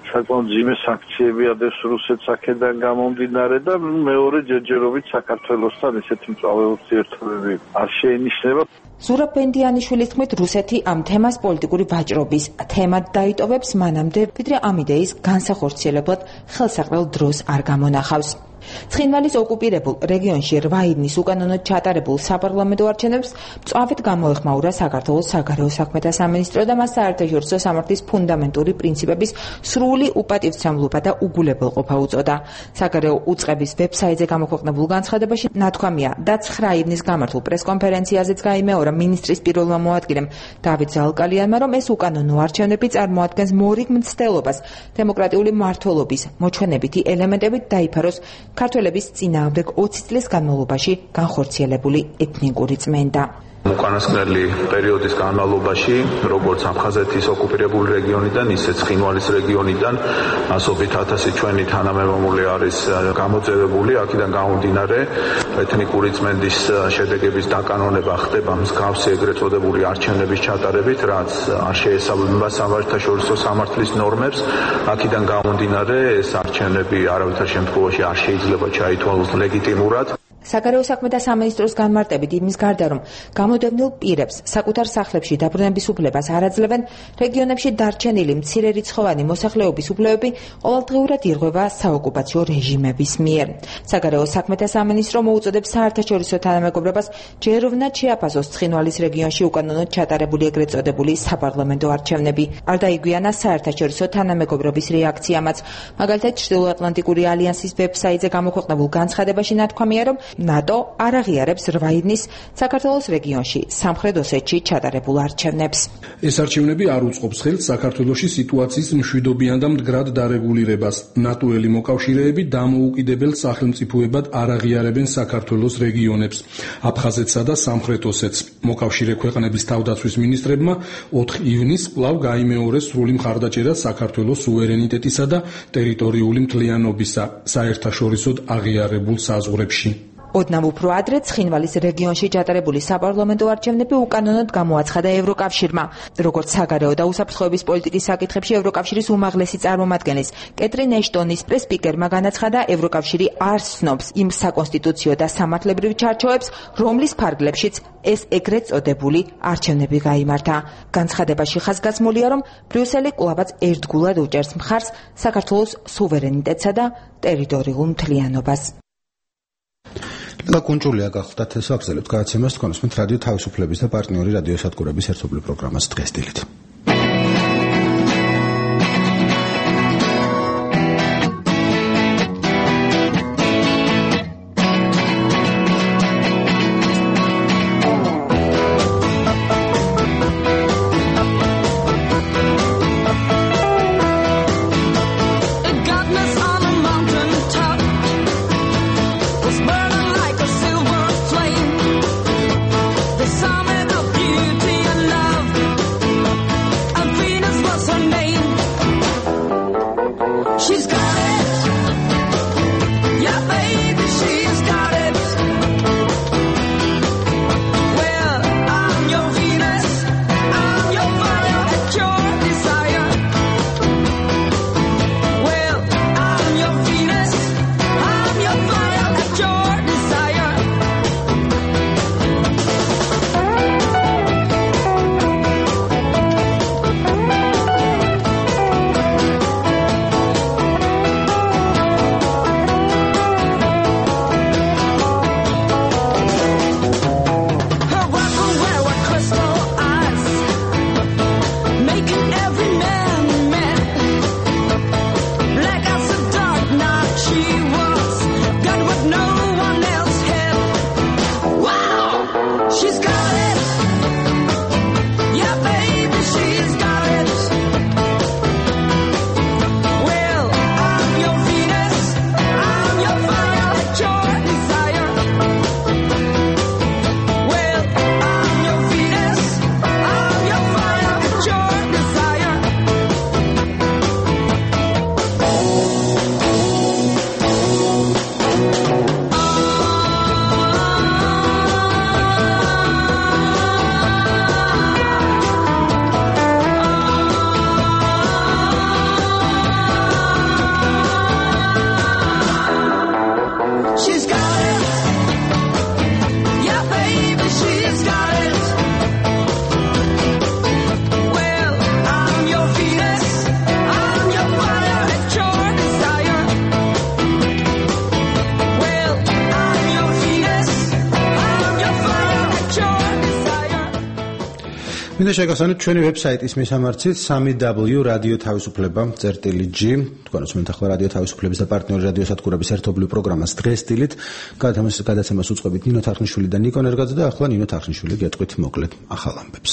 საკმაოდ ძიმე სანქციები ადეს რუსეთს აქედან გამომდინარე და მეორე ჯერჯერობით საქართველოსთან ესეთი მწვავე ურთიერთობები არ შეინიშნება. ზურაბ ბენდიანიშვილის თქმით, რუსეთი ამ თემას პოლიტიკური ვაჭრობის თემად დაიტოვებს მანამდე, ვიდრე ამ იდეის განსახორციელებლად ხელსაყრელ დროს არ გამონახავს. ცხინვალის ოკუპირებულ რეგიონში 8 ივნის უკანონოდ ჩატარებულ საპარლამენტო არჩევნებს მწვავედ გამოეხმაურა საქართველოს საგარეო საქმეთა სამინისტრო და მას საერთაშორისო სამართლის ფუნდამენტური პრინციპების სრული უპატივცემლობა და უგულებელყოფა უწოდა. საგარეო უწყების ვებსაიტზე გამოქვეყნებულ განცხადებაში ნათქვამია და 9 ივნის გამართულ პრესკონფერენციაზეც გაიმეორა მინისტრის პირველმა მოადგილემ დავით ზალკალიანმა, რომ ეს უკანონო არჩევნები წარმოადგენს მორიგ მცდელობას დემოკრატიული მმართველობის მოჩვენებითი ელემენტებით დაიფაროს ქართველების წინააღმდეგ 20 წლის განმავლობაში განხორციელებული ეთნიკური წმენდა. უკანასკნელი პერიოდის განმავლობაში, როგორც აფხაზეთის ოკუპირებული რეგიონიდან, ისე ცხინვალის რეგიონიდან ასობით ათასი ჩვენი თანამემამული არის გამოძევებული. აქედან გამომდინარე, ეთნიკური წმენდის შედეგების დაკანონება ხდება მსგავსი ეგრეთ წოდებული არჩევნების ჩატარებით, რაც არ შეესაბამება საერთაშორისო სამართლის ნორმებს. აქედან გამომდინარე, ეს არჩევნები არავითარ შემთხვევაში არ შეიძლება ჩაითვალოს ლეგიტიმურად. საგარეო საქმეთა სამინისტროს განმარტებით იმის გარდა, რომ გამოდევნილ პირებს საკუთარ სახლებში დაბრუნების უფლებას არ აძლევენ, რეგიონებში დარჩენილი მცირერიცხოვანი მოსახლეობის უფლებები ყოველდღიურად ირღვევა საოკუპაციო რეჟიმების მიერ. საგარეო საქმეთა სამინისტრო მოუწოდებს საერთაშორისო თანამეგობრობას ჯეროვნად შეაფასოს ცხინვალის რეგიონში უკანონოდ ჩატარებული ეგრეთ წოდებული საპარლამენტო არჩევნები. არ დაიგვიანა საერთაშორისო თანამეგობრობის რეაქციამაც. მაგალითად, ჩრდილოატლანტიკური ალიანსის ვებსაიტზე გამოქვეყნებულ განცხადებაში ნათქვამია, რომ ნატო არ აღიარებს 8 ივნის საქართველოს რეგიონში სამხრეთ ოსეთში ჩატარებულ არჩევნებს. ეს არჩევნები არ უწყობს ხელს საქართველოში სიტუაციის მშვიდობიან და მდგრად დარეგულირებას. ნატოელი მოკავშირეები დამოუკიდებელ სახელმწიფოებად არ აღიარებენ საქართველოს რეგიონებს, აფხაზეთსა და სამხრეთ ოსეთს. მოკავშირე ქვეყნების თავდაცვის მინისტრებმა 4 ივნის კვლავ გაიმეორეს სრული მხარდაჭერა საქართველოს სუვერენიტეტისა და ტერიტორიული მთლიანობისა საერთაშორისოდ აღიარებულ საზღვრებში. ოდნავ უფრო ადრე ცხინვალის რეგიონში ჩატარებული საპარლამენტო არჩევნები უკანონოდ გამოაცხადა ევროკავშირმა. როგორც საგარეო და უსაფრთხოების პოლიტიკის საკითხებში ევროკავშირის უმაღლესი წარმომადგენლის კეტრინ ეშტონის პრესპიკერმა განაცხადა, ევროკავშირი არ ცნობს იმ საკონსტიტუციო და სამართლებრივ ჩარჩოებს, რომლის ფარგლებშიც ეს ეგრეთ წოდებული არჩევნები გაიმართა. განცხადებაში ხაზგასმულია, რომ ბრიუსელი კვლავაც ერთგულად უჭერს მხარს საქართველოს სუვერენიტეტსა და ტერიტორიულ მთლიანობას. და კუნჭულია გახლდათ ეს ვაგზელებთ გადაცემას თქვენს მით რადიო თავისუფლების და პარტნიორი რადიოსადგურების ერთობლივ პროგრამას დღეს დილით. მინდა შეგახსენოთ ჩვენი ვებსაიტის მისამართით www.radioთავისუფლება.g თქვენ უსმენთ ახლა რადიო თავისუფლების და პარტნიორი რადიოსადგურების ერთობლივ პროგრამას დღეს სტილით გადაცემას უწყობით ნინო თარხნიშვილი და ნიკო ნერგაძე და ახლა ნინო თარხნიშვილი გეტყვით მოკლედ ახალ ამბებს.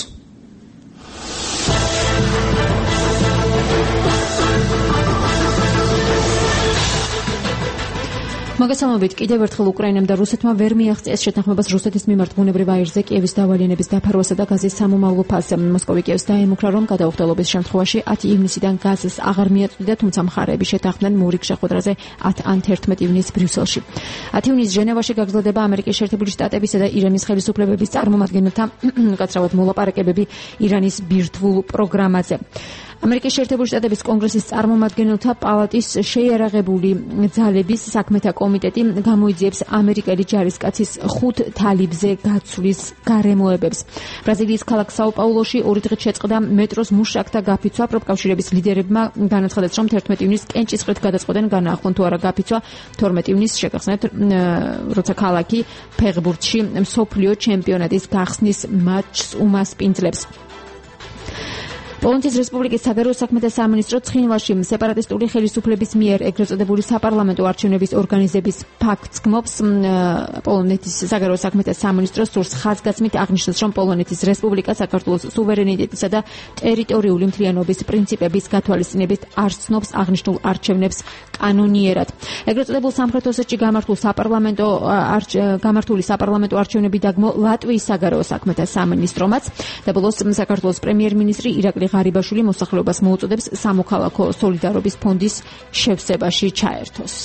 მოგესალმებით. კიდევ ერთხელ უკრაინამ და რუსეთმა ვერ მიაღწიეს შეთანხმებას რუსეთის მიმართ ბუნებრივ აირზე კიევის დავალიანების დაფარვასა და გაზის სამომავლო ფასზე. მოსკოვი კიევს დაემუქრა, რომ გადაუხდელობის შემთხვევაში 10 ივნისიდან გაზს აღარ მიაწვდიდა, თუმცა მხარეები შეთანხმდნენ მურიგ შეხვედრაზე 10 ან 11 ივნისს ბრიუსელში. 10 ივნისს ჟენევაში გაგრძელდება ამერიკის შეერთებული შტატებისა და ირანის ხელისუფლებების წარმომადგენელთა მკაცრავად მოლაპარაკებები ირანის ბირთვულ პროგრამაზე. ამერიკის შეერთებული შტატების კონგრესის წარმომადგენელთა პალატის შეიარაღებული ძალების საქმეთა კომიტეტი გამოიძიებს ამერიკელი ჯარისკაცის 5 თალიბზე გაცვლის გარემოებებს. ბრაზილიის ქალაქ საო-პაულოში 2 დღით შეწყდა მეტროს მუშაკთა გაფიცვა. პროფკავშირების ლიდერებმა განაცხადეს, რომ 11 ივნისს კენჭისყრით გადაწყვეტენ განაახონ თუ არა გაფიცვა. 12 ივნისს შეგახსენებთ, როცა ქალაქი ფეხბურთში მსოფლიო ჩემპიონატის გახსნის მატჩს უმასპინძლებს. პოლონეთის რესპუბლიკის საგარეო საქმეთა სამინისტრო ცხინვალში სეპარატისტული ხელისუფლების მიერ ეგრეთ წოდებული საპარლამენტო არჩევნების ორგანიზების ფაქტს გმობს. პოლონეთის საგარეო საქმეთა სამინისტრო სურს ხაზგასმით აღნიშნოს, რომ პოლონეთის რესპუბლიკა საქართველოს სუვერენიტეტისა და ტერიტორიული მთლიანობის პრინციპების გათვალისწინებით არ ცნობს აღნიშნულ არჩევნებს კანონიერად. ეგრეთ წოდებულ სამხრეთ ოსეთში გამართული საპარლამენტო არჩევნები დაგმო ლატვიის საგარეო საქმეთა სამინისტრომაც და ბოლოს საქართველოს პრემიერ-მინისტრი ირაკლი ღარიბაშვილი მოსახლეობას მოუწოდებს სამოქალაქო სოლიდარობის ფონდის შევსებაში ჩაერთოს.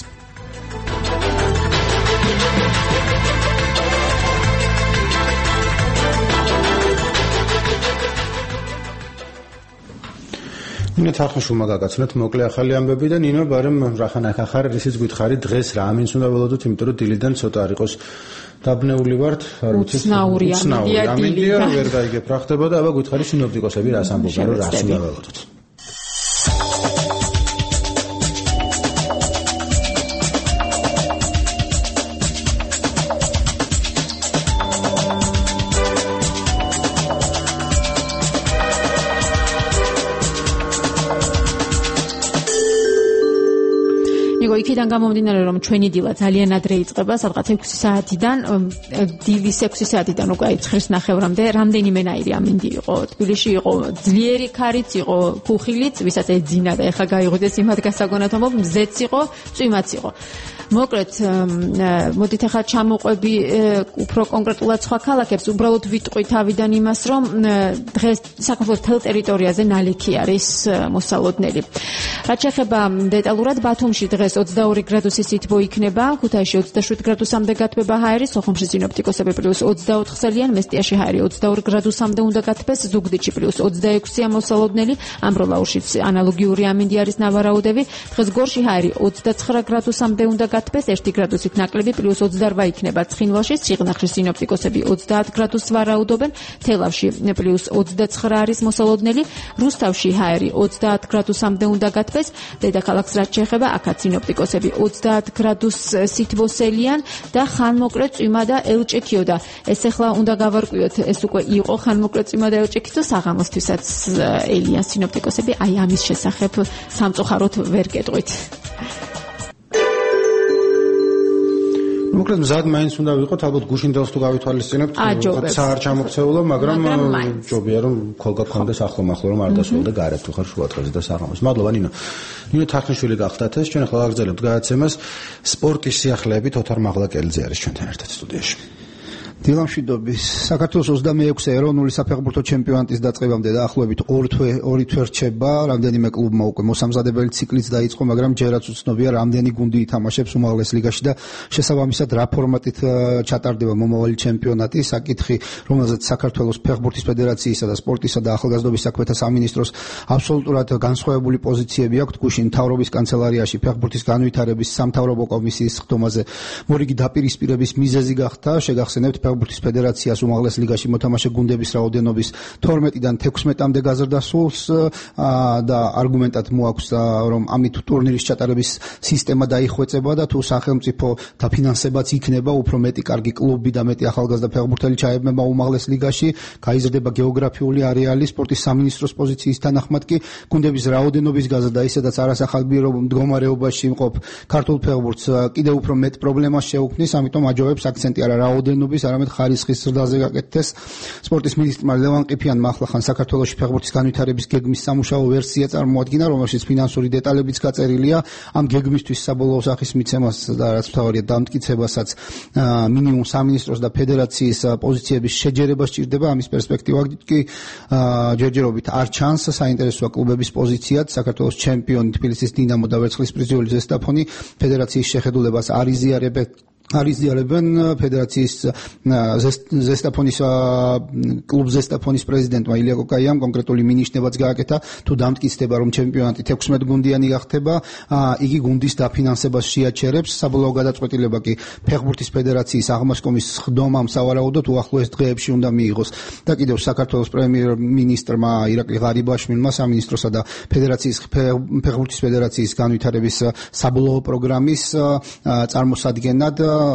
ნინო თარხნიშვილმა გაგაცნოთ მოკლე ახალი ამბები და ნინო ბარემ რახანაკ ახარ ისიც გითხარი დღეს რა ამინს უნდა ველოდოთ, იმიტომ რომ დილიდან ცოტა არ იყოს დაბნეული ვართ, არ ვიცი. უცნაური ამინდია, ვერ გაიგებ რა ხდებოდა, აბა გითხარი სინოპტიკოსები რას ამბობენ, რომ რას უნდა ველოდოთ. იქიდან გამომდინარე, რომ ჩვენი დილა ძალიან ადრე იწყება, სადღაც 6 საათიდან, დილის 6 საათიდან უკვე 9:30-მდე, რამდენიმე ნაირი ამინდი იყო. თბილისში იყო ძლიერი ქარიც, იყო ქუხილიც, ვისაც ეძინა და ეხა გაიღვიდეს იმად გასაგონად, რომ მზეც იყო, წვიმაც იყო. მოკლედ, მოდით ახლა ჩამოყვები უფრო კონკრეტულად სხვა ქალაქებს, უბრალოდ ვიტყვი თავიდან იმას, რომ დღეს საქართველოს მთელ ტერიტორიაზე ნალექი არის მოსალოდნელი. რაც შეეხება დეტალურად, ბათუმში დღეს 22 გრადუსი სითბო იქნება, ქუთაისში 27 გრადუსამდე გათბება ჰაერი, სოხუმში სინოპტიკოსები +24 ხსელიან, მესტიაში ჰაერი 22 გრადუსამდე უნდა გათბეს, ზუგდიდში +26-ია მოსალოდნელი, ამბროლაურშიც ანალოგიური ამინდი არის ნავარაუდები, დღეს გორში ჰაერი 29 გრადუსამდე უნდა გათბეს, 1 გრადუსით ნაკლები, +28 იქნება ცხინვალში, სიღნაღში სინოპტიკოსები 30 გრადუსს ვარაუდობენ, თელავში +29 არის მოსალოდნელი, რუსთავში ჰაერი 30 გრადუსამდე უნდა გათბეს, დედაქალაქს რაც შეეხება, აქაც სინოპტიკოსები 30 გრადუსს სითბოსელიან და ხანმოკლე წვიმა და ელჭექიოდა. ეს ახლა უნდა გავარკვიოთ, ეს უკვე იყო ხანმოკლე წვიმა და ელჭექიოდა საღამოსთვისაც ელიან სინოპტიკოსები, აი ამის შესახებ სამწუხაროდ ვერ გეტყვით. მოკლედ მზად მაინც უნდა ვიყოთ, ალბათ გუშინდელს თუ გავითვალისწინებთ, საარ ჩამოქცეულო, მაგრამ ჯობია რომ ქოლგა გქონდეს ახლო-მახლო, რომ არ დასულდა გარეთ თუ ხარ შუა დღეზე და საღამოს. მადლობა ნინო. ნინო თარხნიშვილი გახდათ ეს, ჩვენ ახლა ვაგრძელებთ გადაცემას სპორტის სიახლეებით ოთარ მაღლაკელიძე არის ჩვენთან ერთად სტუდიაში. დილამშვიდობის. საქართველოს 26 ეროვნული საფეხბურთო ჩემპიონატის დაწყებამდე დაახლოებით 2 თვე რჩება, რამდენიმე კლუბმა უკვე მოსამზადებელი ციკლიც დაიწყო, მაგრამ ჯერაც უცნობია რამდენი გუნდი ითამაშებს უმაღლეს ლიგაში და შესაბამისად რა ფორმატით ჩატარდება მომავალი ჩემპიონატი. საკითხი, რომელზეც საქართველოს ფეხბურთის ფედერაციისა და სპორტისა და ახალგაზრდობის საქმეთა სამინისტროს აბსოლუტურად განსხვავებული პოზიციები აქვს. გუშინ მთავრობის კანცელარიაში ფეხბურთის განვითარების სამთავრობო კომისიის ხდომაზე მორიგი დაპირისპირების მიზეზი გახდა, შეგახსენებთ ფეხბურთის ფედერაციას უმაღლეს ლიგაში მოთამაშე გუნდების რაოდენობის 12-დან 16-მდე გაზრდა სულს და არგუმენტად მოაქვს რომ ამით ტურნირის ჩატარების სისტემა დაიხვეწება და თუ სახელმწიფო დაფინანსებაც იქნება, უფრო მეტი კარგი კლუბი და მეტი ახალგაზრდა ფეხბურთელი ჩაებება უმაღლეს ლიგაში, გაიზრდება გეოგრაფიული არეალი სპორტის სამინისტროს პოზიციის თანახმად კი გუნდების რაოდენობის გაზრდა, ისედაც არასახალბირო მდგომარეობაში მყოფ ქართულ ფეხბურთს კიდევ უფრო მეტ პრობლემას შეუქმნის, ამიტომ აჯობებს აქცენტი არა რაოდენობის, არამედ ხარისხის ზრდაზე გაკეთდეს. სპორტის მინისტრმა ლევან ყიფიანმა ახლახან საქართველოში ფეხბურთის განვითარების გეგმის სამუშაო ვერსია წარმოადგინა, რომელშიც ფინანსური დეტალებიც გაწერილია. ამ გეგმისთვის საბოლოო სახის მიცემას და რაც მთავარია დამტკიცებასაც მინიმუმ სამინისტროს და ფედერაციის პოზიციების შეჯერება სჭირდება. ამის პერსპექტივა კი ჯერჯერობით არ ჩანს. საინტერესოა კლუბების პოზიციაც. საქართველოს ჩემპიონი თბილისის დინამო და ვერცხლის პრიზიული ზესტაფონი ფედერაციის შეხედულებას არ იზიარებენ. ფედერაციის ზესტაფონის კლუბ ზესტაფონის პრეზიდენტმა ილია კოკაიამ კონკრეტული მინიშნებაც გააკეთა, თუ დამტკიცდება რომ ჩემპიონატი 16 გუნდიანი გახდება, იგი გუნდის დაფინანსებას შეაჩერებს. საბოლოო გადაწყვეტილება კი ფეხბურთის ფედერაციის აღმასკომის ხდომამ სავარაუდოდ უახლოეს დღეებში უნდა მიიღოს. და კიდევ საქართველოს პრემიერ-მინისტრმა ირაკლი ღარიბაშვილმა სამინისტროსა და ფეხბურთის ფედერაციის განვითარების საბოლოო პროგრამის წარმოსადგენად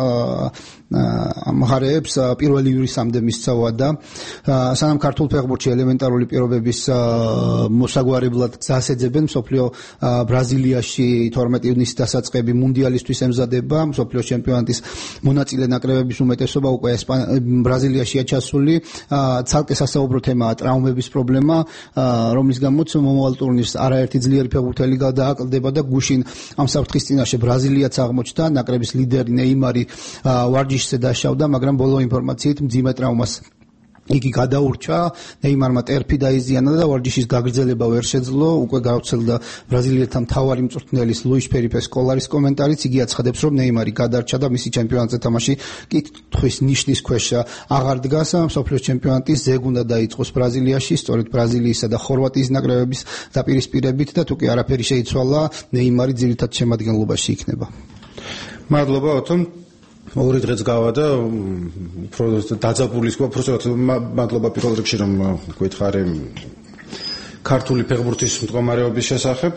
მხარეებს 1 ივლისამდე მისცავა და სანამ ქართულ ფეხბურთში ელემენტარული პირობების მოსაგვარებლად გზას ეძებენ, მსოფლიო ბრაზილიაში 12 ივნისის დასაწყები მუნდიალისთვის ემზადება. მსოფლიო ჩემპიონატის მონაწილე ნაკრებების უმეტესობა უკვე ბრაზილიაშია ჩასული. ცალკე სასაუბრო თემაა ტრაუმების პრობლემა, რომლის გამოც მომავალ ტურნირს არაერთი ძლიერი ფეხბურთელი გადააკლდება და გუშინ ამ საფრთხის წინაშე ბრაზილიაც აღმოჩნდა. ნაკრების ლიდერი ნეიმარი ვარჯიშზე დაშავდა, მაგრამ ბოლო ინფორმაციით მძიმე ტრაუმას იგი გადაურჩა. ნეიმარმა ტერფი დაიზიანა და ვარჯიშის გაგრძელება ვერ შეძლო. უკვე გავრცელდა ბრაზილიელთა მთავარი მწვრთნელის ლუის ფერიპეს კოლარის კომენტარიც. იგი აცხადებს, რომ ნეიმარი გადარჩა და მისი ჩემპიონატზე თამაში კითხვის ნიშნის ქვეშ აღარ დგას. მსოფლიოს ჩემპიონატის ზეგ უნდა დაიწყოს ბრაზილიაში, სწორედ ბრაზილიისა და ხორვატიის ნაკრებების დაპირისპირებით და თუ კი არაფერი შეიცვალა, ნეიმარი ძირითად შემადგენლობაში იქნება. მადლობა ოთო. ორი დღეც გავადა უფრო დაძაბულის პროცესად. მადლობა პირველ რიგში რომ გვითხარი ქართული ფეხბურთის მდგომარეობის შესახებ,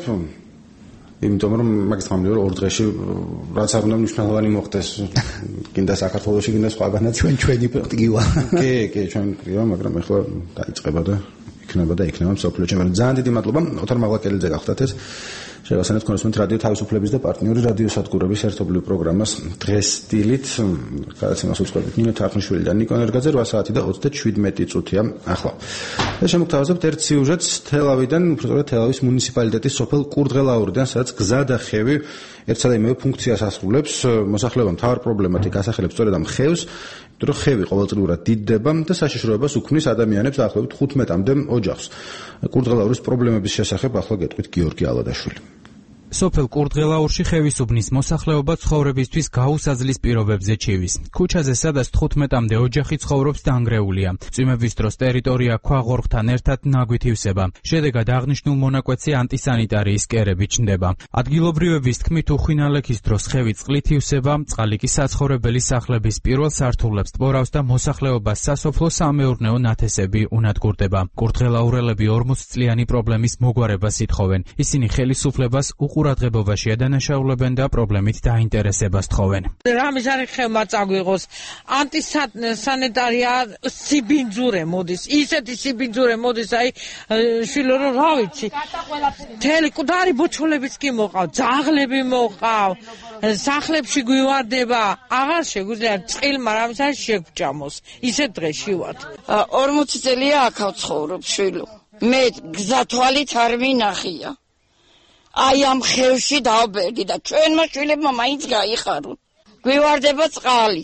იმიტომ რომ მაგის თქმამდე ორ დღეში რაც არ უნდა მნიშვნელოვანი მოხდეს, კიდე საქართველოში, კიდე სხვაგანაც ჩვენი პუნქტი გივა. კი, ჩვენ გივა, მაგრამ ახლა დაიწყება და იქნება მსოფლიო ჩემპიონატი. ძალიან დიდი მადლობა ოთარ მაღლაკელიძე გახდათ ეს შევასწავლეთ კონსუმენტ რადიო თავისუფლების და პარტნიორი რადიო სადგურების ერთობლივ პროგრამას დღეს სტილით გადაცემას უწყობთ ნინო თარხნიშვილი და ნიკო ნერგაძე 8 საათი და 37 წუთია ახლა. და შემოგთავაზებთ ერთ სიუჟეტს თელავიდან, უბრალოდ თელავის მუნიციპალიტეტის სოფელ კურდღელაურიდან, სადაც გზა და ხევი ერთსა და იმავე ფუნქციას ასრულებს. მოსახლეობა მთავარ პრობლემად იქ სწორედ ამ ხევს, იმიტომ რომ ხევი ყოველწლიურად დიდდება და საშიშროებას უქმნის ადამიანებს დაახლოებით 15-მდე ოჯახს. კურდღელაურის პრობლემების შესახებ ახლა გეტყვით გიორგი ალადაშვილი. სოფელ კურდღელაურში ხევისუბნის მოსახლეობა ცხოვრებისთვის გაუსაძლის პირობებზე ჩივის. ქუჩაზე, სადაც 15-მდე ოჯახი ცხოვრობს, დანგრეულია. წვიმების დროს ტერიტორია ქვაღორღთან ერთად ნაგვით ივსება. შედეგად აღნიშნულ მონაკვეთზე ანტისანიტარიის კერები ჩნდება. ადგილობრივების თქმით, უხვინალექის დროს ხევი წყლით ივსება, წყალი კი საცხოვრებელი სახლების პირველ სართულებს ტბორავს და მოსახლეობას სასოფლო სამეურნეო ნათესები უნადგურდება. კურდღელაურელები 40 წლიანი პრობლემის მოგვარებას ითხოვენ. ისინი ხელისუფლებას ყურადღებობაში ადანაშაულებენ და პრობლემით დაინტერესებას თხოვენ. რამის არის ხევმა წაგვიღოს, ანტისანიტარია სიბინძურე მოდის, ისეთი სიბინძურე მოდის, აი შვილო რომ რა ვიცი. თელი კუდარი ბოჩოლებიც კი მოყავ, ძაღლები მოყავ, სახლებში გვივარდება, აღარ შეგვიძლია წყილმა რამის არის შეგვჭამოს. ისეთ დღეში ვართ. 40 წელია აქ ვცხოვრობ შვილო. მე გზათვალით არ მინახია. აი ამ ხევში დავბერდი და ჩვენმა შვილებმა მაინც გაიხარούν. გვივარდება წყალი.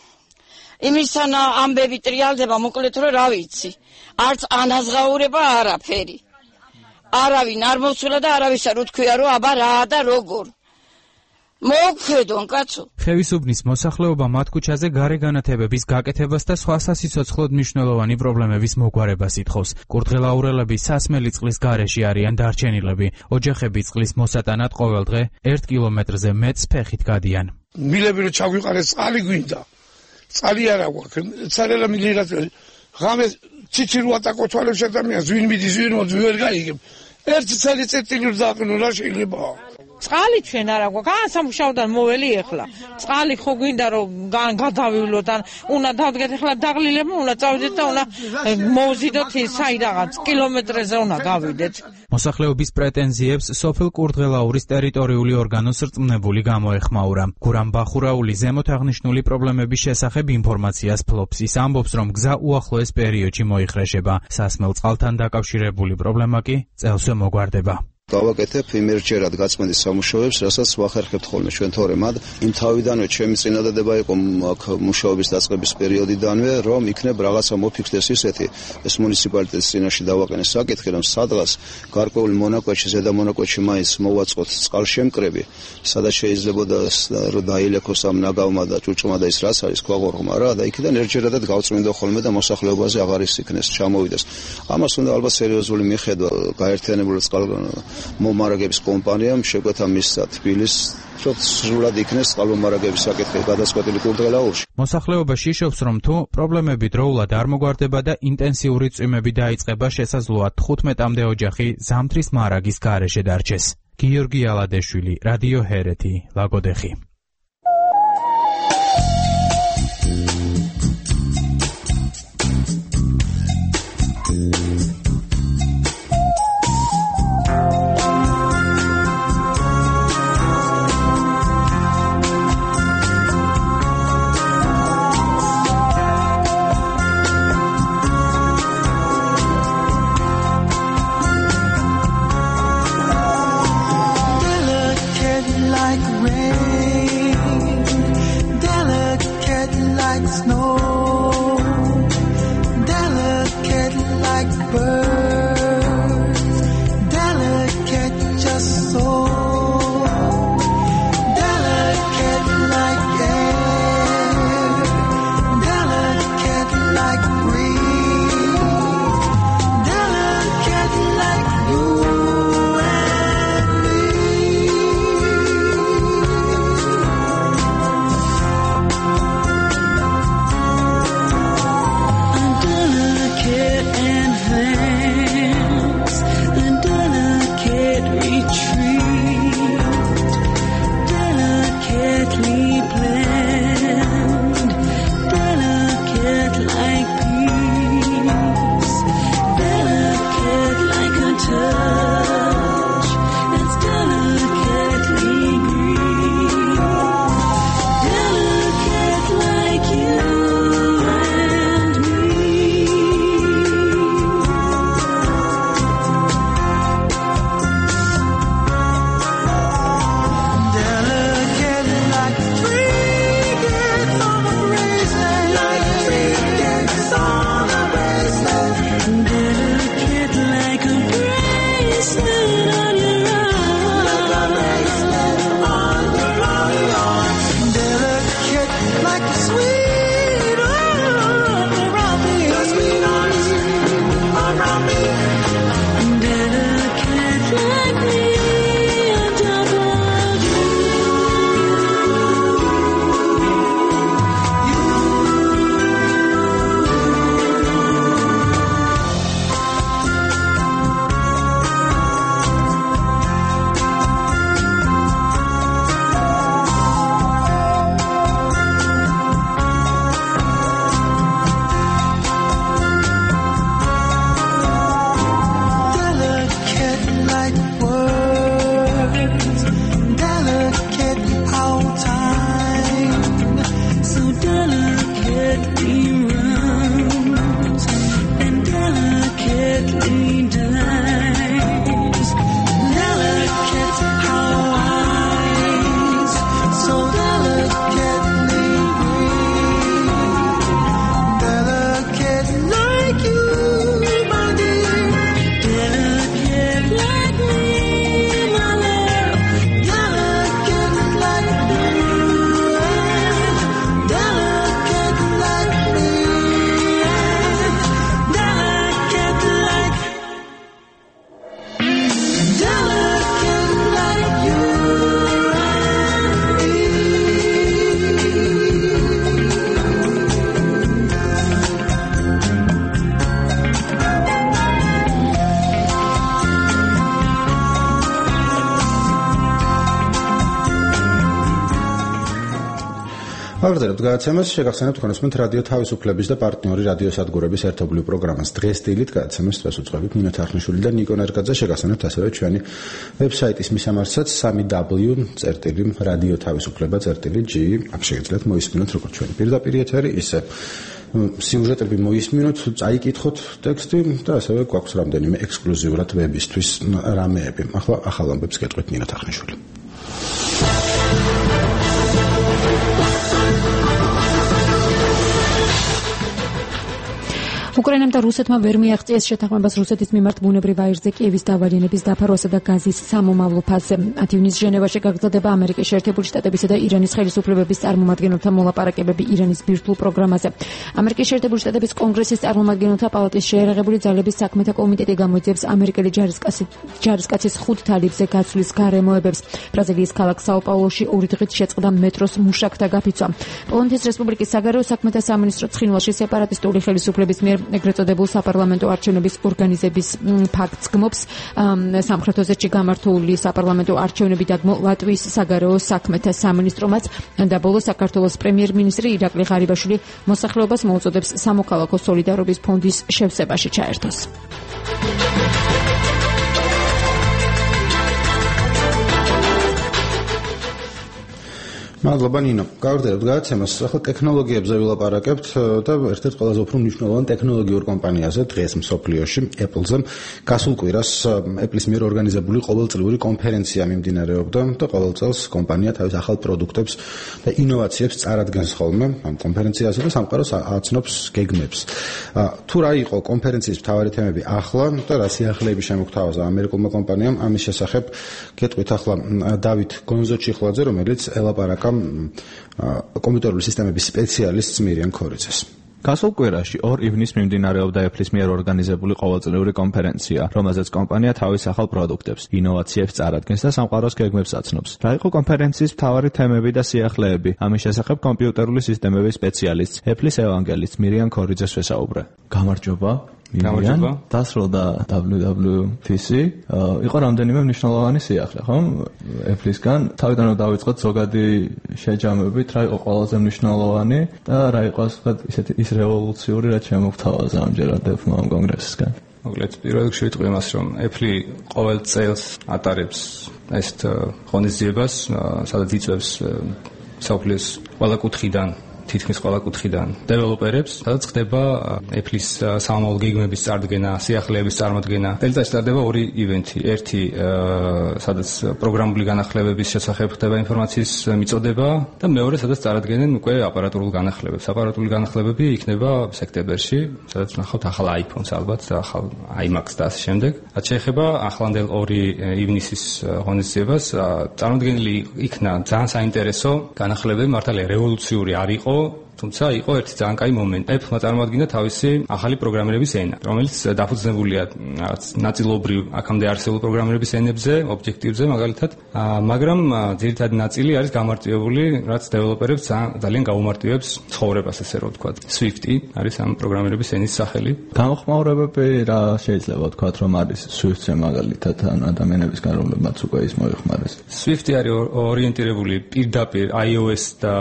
იმისთან ამბები ტრიალდება, მოკლედ რომ რა ვიცი. არც ანაზღაურება არაფერი. არავინ არ მოსულა და არავის არ უთქვია რომ აბა რა და როგორ. მოგხედონ კაცო. ხევისუბნის მოსახლეობა მათ ქუჩაზე გარე განათებების გაკეთებას და სხვა სასიცოცხლოდ მნიშვნელოვანი პრობლემების მოგვარებას ითხოვს. კურდღელაურელები სასმელი წყლის გარეში არიან დარჩენილები. ოჯახები წყლის მოსატანად ყოველდღე 1 კილომეტრზე მეტს ფეხით გადიან. მილები რომ ჩაგვიყარეს წყალი გვინდა. წყალი არ აქვს ცარელა მილირად ღამე ციცი რო ატაკო თვალებს ადამიანს ვინ მიდის ვინ მოძ ვერ გაიგებ ერთი წელი წერტილი დაყნო რა შეიძლება წყალი ჩვენ არა გვაქვს სამუშაოდან მოველი ეხლა წყალი ხო გვინდა რომ გადავივლოთ ან უნდა დავდგეთ ეხლა დაღლილებმა უნდა წავიდეთ და უნდა მოვზიდოთ საიდანაც კილომეტრზე უნდა გავიდეთ მოსახლეობის პრეტენზიებს სოფელ კურდღელაურის ტერიტორიული ორგანოს რწმუნებული გამოეხმაურა. გურამ ბახურაული ზემოთ აღნიშნული პრობლემების შესახებ ინფორმაციას ფლობს. ის ამბობს, რომ გზა უახლოეს პერიოდში მოიხრეშება. სასმელ წყალთან დაკავშირებული პრობლემა კი წელსვე მოგვარდება. გავაკეთებ იმერჯერად გაწმენდის სამუშაოებს, რასაც ვახერხებთ ხოლმე ჩვენ თორემად. იმ თავიდანვე ჩემი წინადადება იყო აქ მუშაობის დაწყების პერიოდიდანვე, რომ იქნებ რაღაცა მოფიქრდეს ისეთი, ეს მუნიციპალიტეტის წინაშე დავაყენეს საკითხი, რომ სადღაც გარკვეული მონაკვეთში, ზედა მონაკვეთში მაინც მოვაწყოთ წყალშემკრები, სადაც შეიძლება რომ დაილექოს ამ ნაგავმა და ჭუჭყმა და ის რაც არის ქვაღორღმა რა და იქიდან ერთჯერადად გავწმინდო ხოლმე და მოსახლეობაზე აღარ ისიქნეს, ჩამოვიდეს. ამას უნდა ალბათ სერიოზული მიხედვა გაერთიანებული წყალ მომარაგების კომპანიამ შეგვეთა მისცა თბილის რომ სრულად იქნეს წყალმომარაგების საკითხი გადაწყვეტილი კურდღელაურში. მოსახლეობა შიშობს, რომ თუ პრობლემები დროულად არ მოგვარდება და ინტენსიური წვიმები დაიწყება, შესაძლოა 15-მდე ოჯახი ზამთრის მარაგის გარეშე დარჩეს. გიორგი ალადეშვილი, რადიო ჰერეთი, ლაგოდეხი. Like rain ავღერდით გადაცემას შეგახსენებთ თქვენსმენთ რადიო თავისუფლების და პარტნიორი რადიოსადგურების ერთობლივ პროგრამას დღეს დილით გადაცემას დღეს უძღვებით ნინო თახნიშვილი და ნიკო ნერგაძე შეგახსენებთ ასევე ჩვენი ვებსაიტის მისამართსაც www.radioთავისუფლება.g აქ შეგიძლიათ მოისმინოთ როგორც ჩვენი პირდაპირ ეთერი ისე სიუჟეტები მოისმინოთ, წაიკითხოთ ტექსტი და ასევე გვაქვს რამდენიმე ექსკლუზიურად ვებისთვის რამეები. ახლა ახალ ამბებს გეტყვით ნინო თახნიშვილი. უკრაინამ და რუსეთმა ვერ მიაღწიეს შეთანხმებას რუსეთის მიმართ ბუნებრივ აირზე კიევის დავალიანების დაფარვასა და გაზის სამომავლო ფაზზე. 10 ივნისს ჟენევაში გაგრძელდება ამერიკის შეერთებული შტატებისა და ირანის ხელისუფლებების წარმომადგენელთა მოლაპარაკებები ირანის ბირთვულ პროგრამაზე. ამერიკის შეერთებული შტატების კონგრესის წარმომადგენელთა პალატის შეერაღებული ძალების საქმეთა კომიტეტი გამოიძიებს ამერიკელი ჯარისკაცის 5 თალიებზე გაცვლის გარემოებებს. ბრაზილიის ქალაქ საო-პაულოში 2 დღით შეწყდა მეტროს მუშაკთა გაფიცვა. პოლონეთის რესპუბლიკის საგარეო საქმეთა სამინისტრო ცხინვალში სეპარატისტული ხელისუფლების მიერ ეგრეთ წოდებულ საპარლამენტო არჩევნების ორგანიზების ფაქტს გმობს. სამხრეთ ოზერში გამართული საპარლამენტო არჩევნები დაგმო ლატვიის საგარეო საქმეთა სამინისტრომაც და ბოლოს საქართველოს პრემიერ-მინისტრი ირაკლი ღარიბაშვილი მოსახლეობას მოუწოდებს სამოქალაქო სოლიდარობის ფონდის შევსებაში ჩაერთოს. მადლობა ნინო. გავარდერებთ გადაცემას. ახლა ტექნოლოგიებზე ვილაპარაკებთ და ერთ-ერთ ყველაზე უფრო მნიშვნელოვან ტექნოლოგიურ კომპანიაზე დღეს მსოფლიოში, Apple-ზე. გასულ კვირას Apple-ის მიერ ორგანიზებული ყოველწლიური კონფერენცია მიმდინარეობდა და ყოველ წელს კომპანია თავის ახალ პროდუქტებს და ინოვაციებს წარადგენს ხოლმე ამ კონფერენციაზე და სამყაროს აცნობს გეგმებს. თუ რა იყო კონფერენციის მთავარი თემები ახლა და რა სიახლეები შემოგთავაზა ამერიკულმა კომპანიამ, ამის შესახებ გეტყვით ახლა დავით გონზოჩიხლაძე, რომელიც ელაპარაკა კომპიუტერული სისტემების სპეციალისტს მირიან ქორიძეს. გასულ კვირაში 2 ივნისს მიმდინარეობდა Apple-ის მიერ ორგანიზებული ყოველწლიური კონფერენცია, რომელზეც კომპანია თავის ახალ პროდუქტებს, ინოვაციებს წარადგენს და სამყაროს გეგმებს აცნობს. რა იყო კონფერენციის მთავარი თემები და სიახლეები? ამის შესახებ კომპიუტერული სისტემების სპეციალისტს, Apple-ის ევანგელისტ მირიან ქორიძეს ვესაუბრე. გამარჯობა. გამარჯობა. დასრულდა WWDC. იყო რამდენიმე მნიშვნელოვანი სიახლე, ხო? Apple-ისგან თავიდან რომ დავიწყოთ ზოგადი შეჯამებით, რა იყო ყველაზე მნიშვნელოვანი და რა იყო ისეთი ის რევოლუციური, რაც შემოგთავაზა ამჯერად Apple-მა ამ კონგრესისგან. მოკლედ, პირველ რიგში ვიტყვი იმას, რომ Apple ყოველ წელს ატარებს ეს ღონისძიებას, სადაც იწვევს საფულის ყველა კუთხიდან თითქმის ყველა კუთხიდან დეველოპერებს, სადაც ხდება Apple-ის სამომავლო გეგმების წარდგენა, სიახლეების წარმოდგენა. წელიწადში ტარდება 2 ივენთი. ერთი, სადაც პროგრამული განახლებების შესახებ ხდება ინფორმაციის მიწოდება და მეორე, სადაც წარადგენენ უკვე აპარატურულ განახლებებს. აპარატურული განახლებები იქნება სექტემბერში, სადაც ნახავთ ახალ iPhone-ს ალბათ და ახალ iMac-ს და ასე შემდეგ. რაც შეეხება ახლანდელ 2 ივნისის ღონისძიებას, წარმოდგენილი იქნა ძალიან საინტერესო განახლებები, მართალია რევოლუციური არ იყო, თუმცა იყო ერთი ძალიან კაი მომენტი. Apple-მა წარმოადგინა თავისი ახალი პროგრამირების ენა, რომელიც დაფუძნებულია ნაწილობრივ აქამდე არსებულ პროგრამირების ენებზე, ობიექტივზე მაგალითად, მაგრამ ძირითადი ნაწილი არის გამარტივებული, რაც დეველოპერებს ძალიან გაუმარტივებს ცხოვრებას, ასე რომ ვთქვათ. Swift-ი არის ამ პროგრამირების ენის სახელი. გამოხმაურებები რა შეიძლება ვთქვათ, რომ არის Swift-ზე მაგალითად ან ადამიანებისგან, რომლებმაც უკვე ის მოიხმარეს. Swift-ი არის ორიენტირებული პირდაპირ iOS და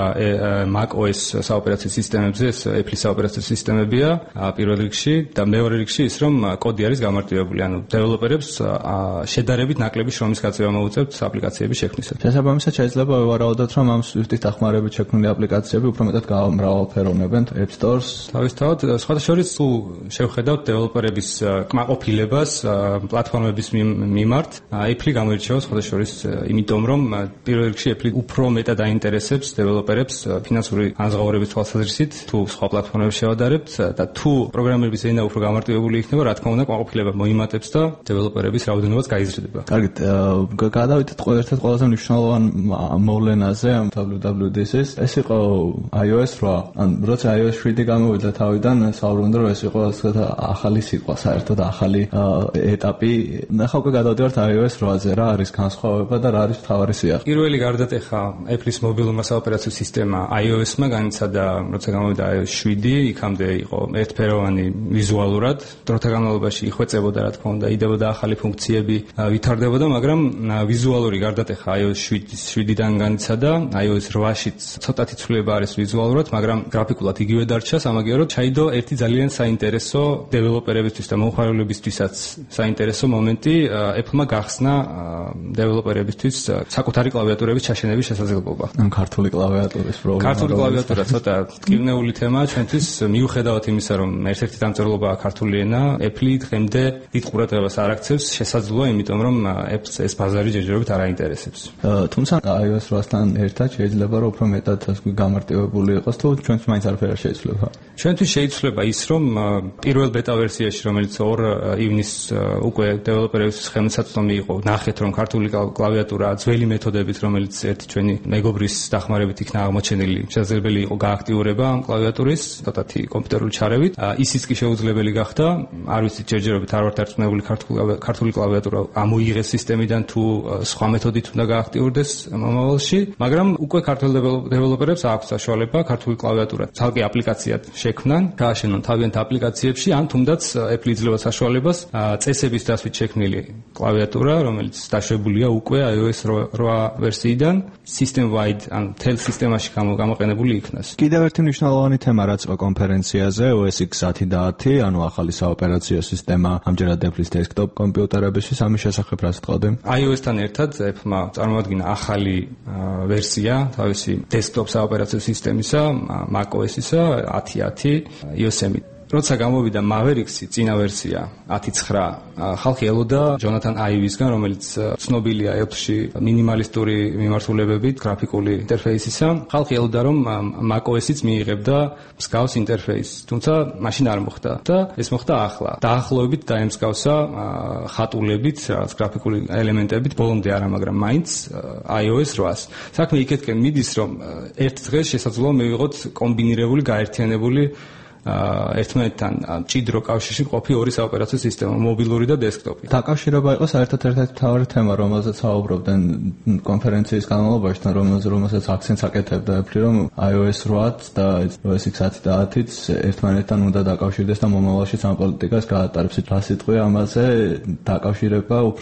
macOS ოპერაციის სისტემებზე, ეს Apple-ის ოპერაციის სისტემებია პირველ რიგში და მეორე რიგში ის რომ კოდი არის გამარტივებული, ანუ დეველოპერებს შედარებით ნაკლები შრომის გაწევა მოუწევთ აპლიკაციების შექმნისას. შესაბამისად შეიძლება ვივარაუდოთ, რომ ამ Swift-ის დახმარებით შექმნილი აპლიკაციები უფრო მეტად გამრავალფეროვნებენ App Store-ს. თავისთავად, სხვათა შორის თუ შევხედავთ დეველოპერების კმაყოფილებას პლატფორმების მიმართ, Apple გამოირჩევა სხვათა შორის იმიტომ, რომ პირველ რიგში Apple უფრო მეტად აინტერესებს დეველოპერებს ფინანსური ანაზღაურების თვალსაზრისით, თუ სხვა პლატფორმებს შევადარებთ და თუ პროგრამირების ენა უფრო გამარტივებული იქნება, რა თქმა უნდა, კმაყოფილება მოიმატებს და დეველოპერების რაოდენობაც გაიზრდება. კარგით, გადავიდეთ ერთ-ერთ ყველაზე მნიშვნელოვან მოვლენაზე ამ WWDC-ს. ეს იყო iOS 8. ან როცა iOS 7 გამოვიდა თავიდან, საუბრობდნენ, რომ ეს იყო ასეთ ახალი სიტყვა, საერთოდ ახალი ეტაპი. ნახავ უკვე გადავდივართ iOS 8-ზე, რა არის განსხვავება და რა არის მთავარი სიახლე. პირველი გარდატეხა Apple-ის მობილურმა საოპერაციო სისტემა iOS-მა განიცადა როცა გამოვიდა iOS 7, იქამდე იყო ერთფეროვანი ვიზუალურად, დროთა განმავლობაში იხვეწებოდა, რა თქმა უნდა, იდებოდა ახალი ფუნქციები, ვითარდებოდა, მაგრამ ვიზუალური გარდატეხა iOS 7-დან განიცადა, iOS 8-შიც ცოტათი ცვლილება არის ვიზუალურად, მაგრამ გრაფიკულად იგივე დარჩა, სამაგიეროდ ჩაიდო ერთი ძალიან საინტერესო დეველოპერებისთვის და მომხმარებლებისთვისაც საინტერესო მომენტი, Apple-მა გახსნა დეველოპერებისთვის საკუთარი კლავიატურების ჩაშენების შესაძლებლობა. ქართული კლავიატურის პრობლემა. ქართული კლავიატურა ცოტა ტკივნეული თემაა ჩვენთვის, მიუხედავად იმისა, რომ ერთ-ერთი დამწერლობაა ქართული ენა, Apple დღემდე დიდ ყურადღებას არ აქცევს, შესაძლოა, იმიტომ რომ Apple-ს ეს ბაზარი ჯერჯერობით არ აინტერესებს. თუმცა iOS 8-თან ერთად შეიძლება რომ უფრო მეტად გამარტივებული იყოს, თუ ჩვენც მაინც არაფერი არ შეიძლება. ჩვენთვის შეიძლება ის, რომ პირველ ბეტა ვერსიაში, რომელიც 2 ივნისს უკვე დეველოპერების ხელმისაწვდომი იყო, ნახეთ რომ ქართული კლავიატურა ძველი მეთოდებით, რომელიც ერთი ჩვენი მეგობრის დახმარებით იქნა აღმოჩენილი, შესაძლებელი იყო გააქტიურება ამ კლავიატურის, ცოტათი კომპიუტერული ჩარევით. ისიც კი შეუძლებელი გახდა, არ ვიცით ჯერჯერობით არ ვართ დარწმუნებული ქართული კლავიატურა ამოიღეს სისტემიდან თუ სხვა მეთოდით უნდა გააქტიურდეს მომავალში, მაგრამ უკვე ქართულ დეველოპერებს აქვს საშუალება ქართული კლავიატურა ცალკე აპლიკაციად შექმნან, გააშენონ თავიანთ აპლიკაციებში, ან თუნდაც Apple იძლევა საშუალებას წესების დასვით შექმნილი კლავიატურა, რომელიც დაშვებულია უკვე iOS 8 ვერსიიდან, system-wide ან მთელ სისტემაში გამოყენებული იქნას. კიდევ ერთი მნიშვნელოვანი თემა რაც კონფერენციაზე OS X 10 და 10, ანუ ახალი საოპერაციო სისტემა ამჯერად Apple-ის desktop კომპიუტერებისთვის, ამის შესახებ რა სიტყვები? iOS-თან ერთად Apple-მა წარმოადგინა ახალი ვერსია თავისი desktop საოპერაციო სისტემისა, macOS-ისა 10.10 Yosemite. როცა გამოვიდა Mavericks-ი, წინა ვერსია 10.9, ხალხი ელოდა ჯონათან აივისგან, რომელიც ცნობილია Apple-ში მინიმალისტური მიმართულებებით, გრაფიკული ინტერფეისისა. ხალხი ელოდა, რომ macOS-იც მიიღებდა მსგავს ინტერფეისს, თუმცა მაშინ არ მოხდა და ეს მოხდა ახლა. დაახლოებით დაემსგავსა ხატულებით, რაღაც გრაფიკული ელემენტებით, ბოლომდე არა, მაგრამ მაინც iOS 8-ს. საქმე იქეთკენ მიდის, რომ ერთ დღეს შესაძლოა მივიღოთ კომბინირებული, გაერთიანებული ერთმანეთთან ჭიდრო კავშირში მყოფი ორი საოპერაციო სისტემა, მობილური და დესკტოპი. დაკავშირება იყო საერთოდ ერთ-ერთი მთავარი თემა, რომელზეც საუბრობდნენ კონფერენციის განმავლობაში, რომელსაც აქცენტს აკეთებდა Apple, რომ iOS 8 და OS X 10 და 10-იც ერთმანეთთან უნდა დაკავშირდეს და მომავალში სამ პოლიტიკას გაატარებს. რა სიტყვია ამაზე? დაკავშირება, უფრო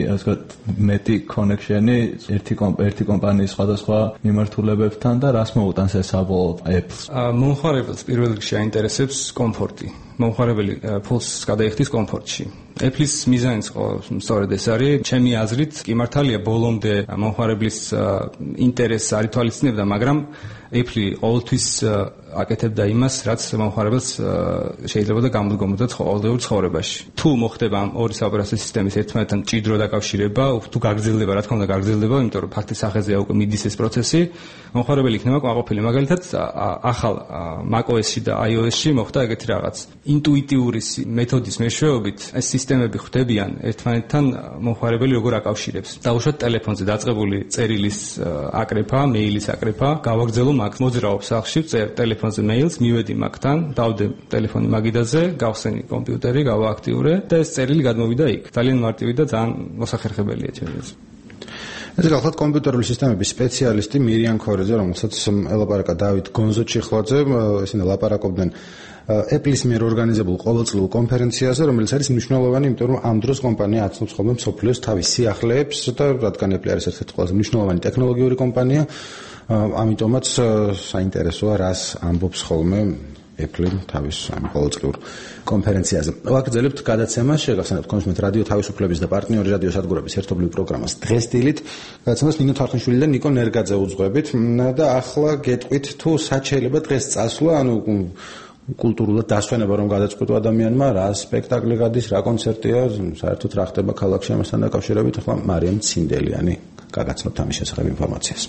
მეტი კონექშენი ერთი კომპანიის სხვადასხვა მიმართულებებთან და რას მოუტანს ეს საბოლოოდ Apple-ს? მომხმარებელს პირველ რიგში აინტერესებს კომფორტი. მომხმარებელი ფულს გადაიხდის კომფორტში. Apple-ის მიზანიც სწორედ ეს არის. ჩემი აზრით, კი მართალია ბოლომდე მომხმარებლის ინტერესს არ ითვალისწინებდა, მაგრამ Apple ყოველთვის აკეთებდა იმას, რაც მომხმარებელს შეიძლება და გამოდგომოდა ყოველდღიურ ცხოვრებაში. თუ მოხდება ამ ორი საოპერაციო სისტემის ერთმანეთთან ჭიდრო დაკავშირება, თუ გაგრძელდება, რა თქმა უნდა გაგრძელდება, იმიტომ რომ ფაქტის სახეზეა უკვე მიდის ეს პროცესი, მომხმარებელი იქნება კმაყოფილი. მაგალითად, ახალ macOS-ში და iOS-ში მოხდა ეგეთი რაღაც. ინტუიტიური მეთოდის მეშვეობით ეს სისტემები ხვდებიან ერთმანეთთან მომხმარებელი როგორ აკავშირებს. დაუშვათ ტელეფონზე დაწყებული წერილის აკრეფა, მეილის აკრეფა, გავაგრძელო მაგ მოძრაობს სახლში, წერ ტელეფონზე მეილს, მივედი მაგთან, დავდე ტელეფონი მაგიდაზე, გავხსენი კომპიუტერი, გავააქტიურე და ეს წერილი გადმოვიდა იქ. ძალიან მარტივი და ძალიან მოსახერხებელია ჩემი აზრით. ეს გახლავთ კომპიუტერული სისტემების სპეციალისტი მირიან ქორეძე, რომელსაც ელაპარაკა დავით გონზოჩიხლაძე, ისინი ლაპარაკობდნენ Apple-ის მიერ ორგანიზებულ ყოველწლიურ კონფერენციაზე, რომელიც არის მნიშვნელოვანი, იმიტომ რომ ამ დროს კომპანია აცნობს ხოლმე მსოფლიოს თავის სიახლეებს და რადგან Apple არის ერთ-ერთი ყველაზე მნიშვნელოვანი ტექნოლოგიური კომპანია, ამიტომაც საინტერესოა რას ამბობს ხოლმე Apple თავის ამ ყოველწლიურ კონფერენციაზე. ვაგრძელებთ გადაცემას, შეგახსენებთ კონსუმენტ რადიო თავისუფლების და პარტნიორი რადიო სადგურების ერთობლივ პროგრამას დღეს დილით. გადაცემას ნინო თარხნიშვილი და ნიკო ნერგაძე უძღვებით და ახლა გეტყვით თუ სად შეიძლება დღეს წასვლა, ანუ კულტურულად დასვენება რომ გადაწყვეტო ადამიანმა, რა სპექტაკლი გადის, რა კონცერტია, საერთოდ რა ხდება ქალაქში ამასთან დაკავშირებით, ახლა მარიამ ცინდელიანი გაგაცნობთ ამის შესახებ ინფორმაციას.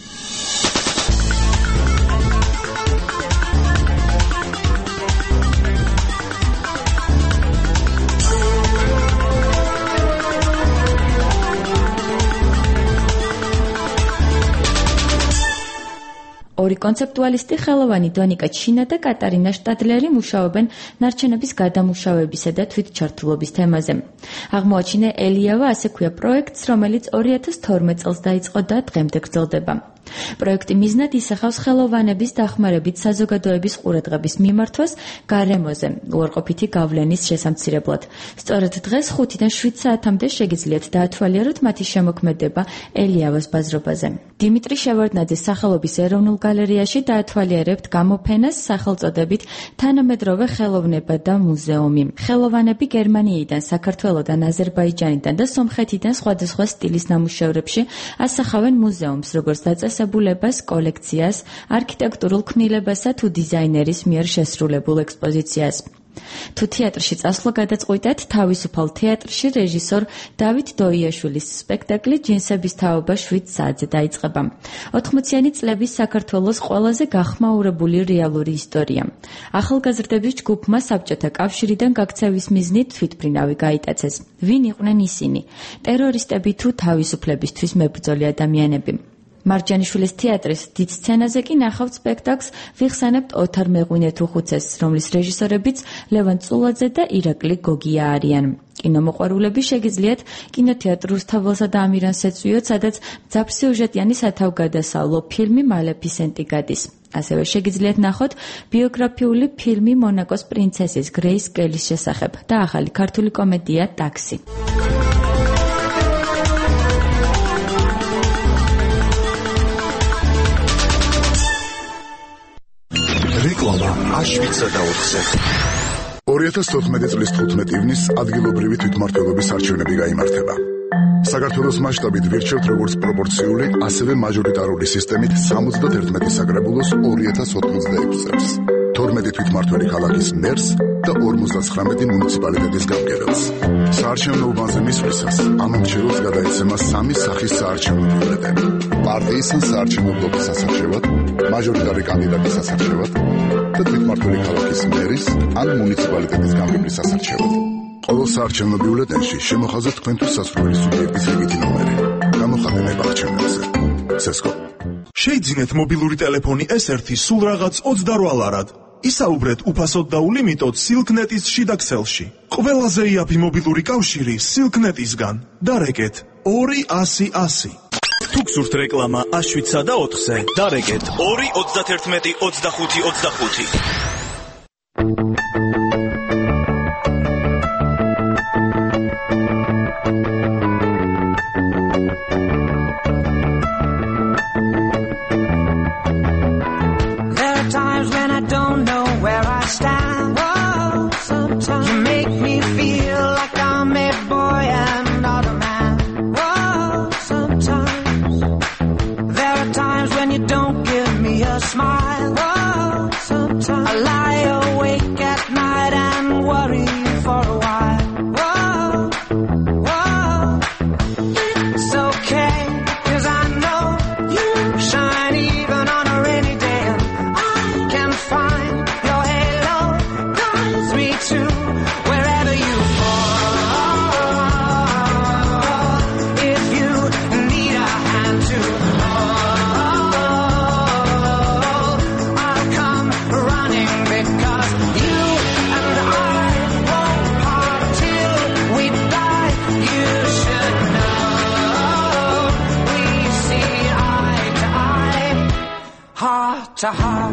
ორი კონცეპტუალისტი ხელოვანი დონიკა ჩინა და კატარინა შტადლერი მუშაობენ ნარჩენების გადამუშავებისა და თვითჩართულობის თემაზე. აღმოაჩინა ელიავა ასე ქვია პროექტს, რომელიც 2012 წელს დაიწყო და დღემდე გრძელდება. პროექტი მიზნად ისახავს ხელოვანების დახმარებით საზოგადოების ყურადღების მიმართვას გარემოზე უარყოფითი გავლენის შესამცირებლად. სწორედ დღეს 5-დან 7 საათამდე შეგიძლიათ დაათვალიეროთ მათი შემოქმედება ელიავას ბაზრობაზე. დიმიტრი შევარდნაძის სახელობის ეროვნულ გალერეაში დაათვალიერებთ გამოფენას სახელწოდებით თანამედროვე ხელოვნება და მუზეუმი. ხელოვანები გერმანიიდან, საქართველოდან, აზერბაიჯანიდან და სომხეთიდან სხვადასხვა სტილის ნამუშევრებში ასახავენ მუზეუმს, როგორც დაწესებულებას, კოლექციას, არქიტექტურულ ქმნილებასა თუ დიზაინერის მიერ შესრულებულ ექსპოზიციას. თუ თეატრში წასვლა გადაწყვიტეთ, თავისუფალ თეატრში რეჟისორ დავით დოიაშვილის სპექტაკლი ჯინსების თაობა 7 საათზე დაიწყება. 80-იანი წლების საქართველოს ყველაზე გახმაურებული რეალური ისტორია. ახალგაზრდების ჯგუფმა საბჭოთა კავშირიდან გაქცევის მიზნით თვითმფრინავი გაიტაცეს. ვინ იყვნენ ისინი? ტერორისტები თუ თავისუფლებისთვის მებრძოლი ადამიანები? მარჯანიშვილის თეატრის დიდ სცენაზე კი ნახავთ სპექტაკლს ვიხსენებთ ოთარ მეღვინეთუხუცესს, რომლის რეჟისორებიც ლევან წულაძე და ირაკლი გოგია არიან. კინომოყვარულები შეგიძლიათ კინოთეატრ რუსთაველსა და ამირანს ეწვიოთ, სადაც ძაფსიუჟეტიანი სათავგადასავლო ფილმი მალეფისენტი გადის. ასევე შეგიძლიათ ნახოთ ბიოგრაფიული ფილმი მონაკოს პრინცესის გრეის კელის შესახებ და ახალი ქართული კომედია ტაქსი. რეკლამა აშვიცა და 4-ზე. 2014 წლის 15 ივნისს ადგილობრივი თვითმმართველობის არჩევნები გაიმართება. საქართველოს მასშტაბით ვირჩევთ როგორც პროპორციული, ასევე მაჟორიტარული სისტემით 71 საკრებულოს 2086-ს, 12 თვითმმართველი ქალაქის მერს და 59 მუნიციპალიტეტის გამგებელს. საარჩევნო უბანზე მისვლისას ამ მრჩეველს გადაეცემა 3 სახის საარჩევნო ბიულეტენი: პარტიის ან საარჩევნო ბლოკის ასარჩევად, მაჟორიტარი კანდიდატის ასარჩევად და თვითმმართველი ქალაქის მერის ან მუნიციპალიტეტის გამგებლის ასარჩევად. ყოველ საარჩევნო ბიულეტენში შემოხაზეთ თქვენთვის სასურველი სუბიექტის რიგითი ნომერი. გამოხატება არჩევნებზე. სესკო. შეიძინეთ მობილური ტელეფონი S1 სულ რაღაც 28 ლარად. ისაუბრეთ უფასოდ და ულიმიტოდ Silknet-ის შიდა ქსელში. ყველაზე იაფი მობილური კავშირი Silknet-ისგან. დარეკეთ 200-100. თუ გსურთ რეკლამა აშვიცა და 4-ზე, დარეკეთ 2-91-25-25. To heart.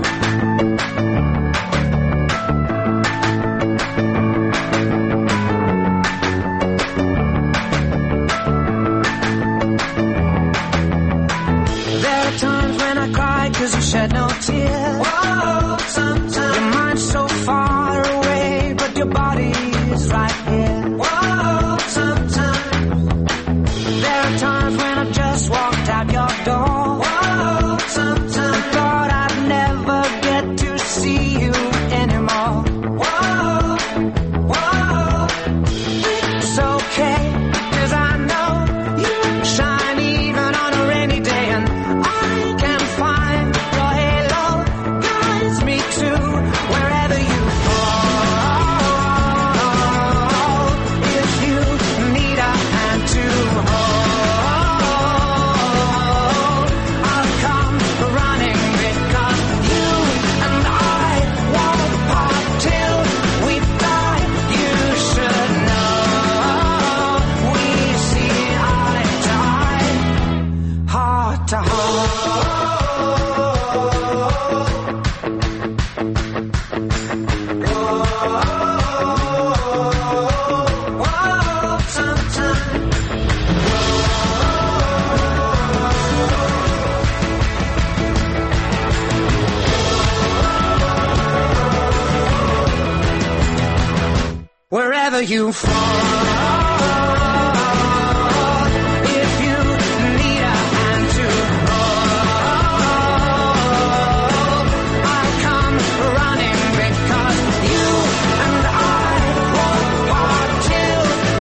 There are times when I cry 'cause you shed no tears. Whoa, sometimes your mind's so far away, but your body's right here. Whoa, sometimes there are times when I just walked out your door. Whoa, sometimes thought I'd never get to see wherever you fall.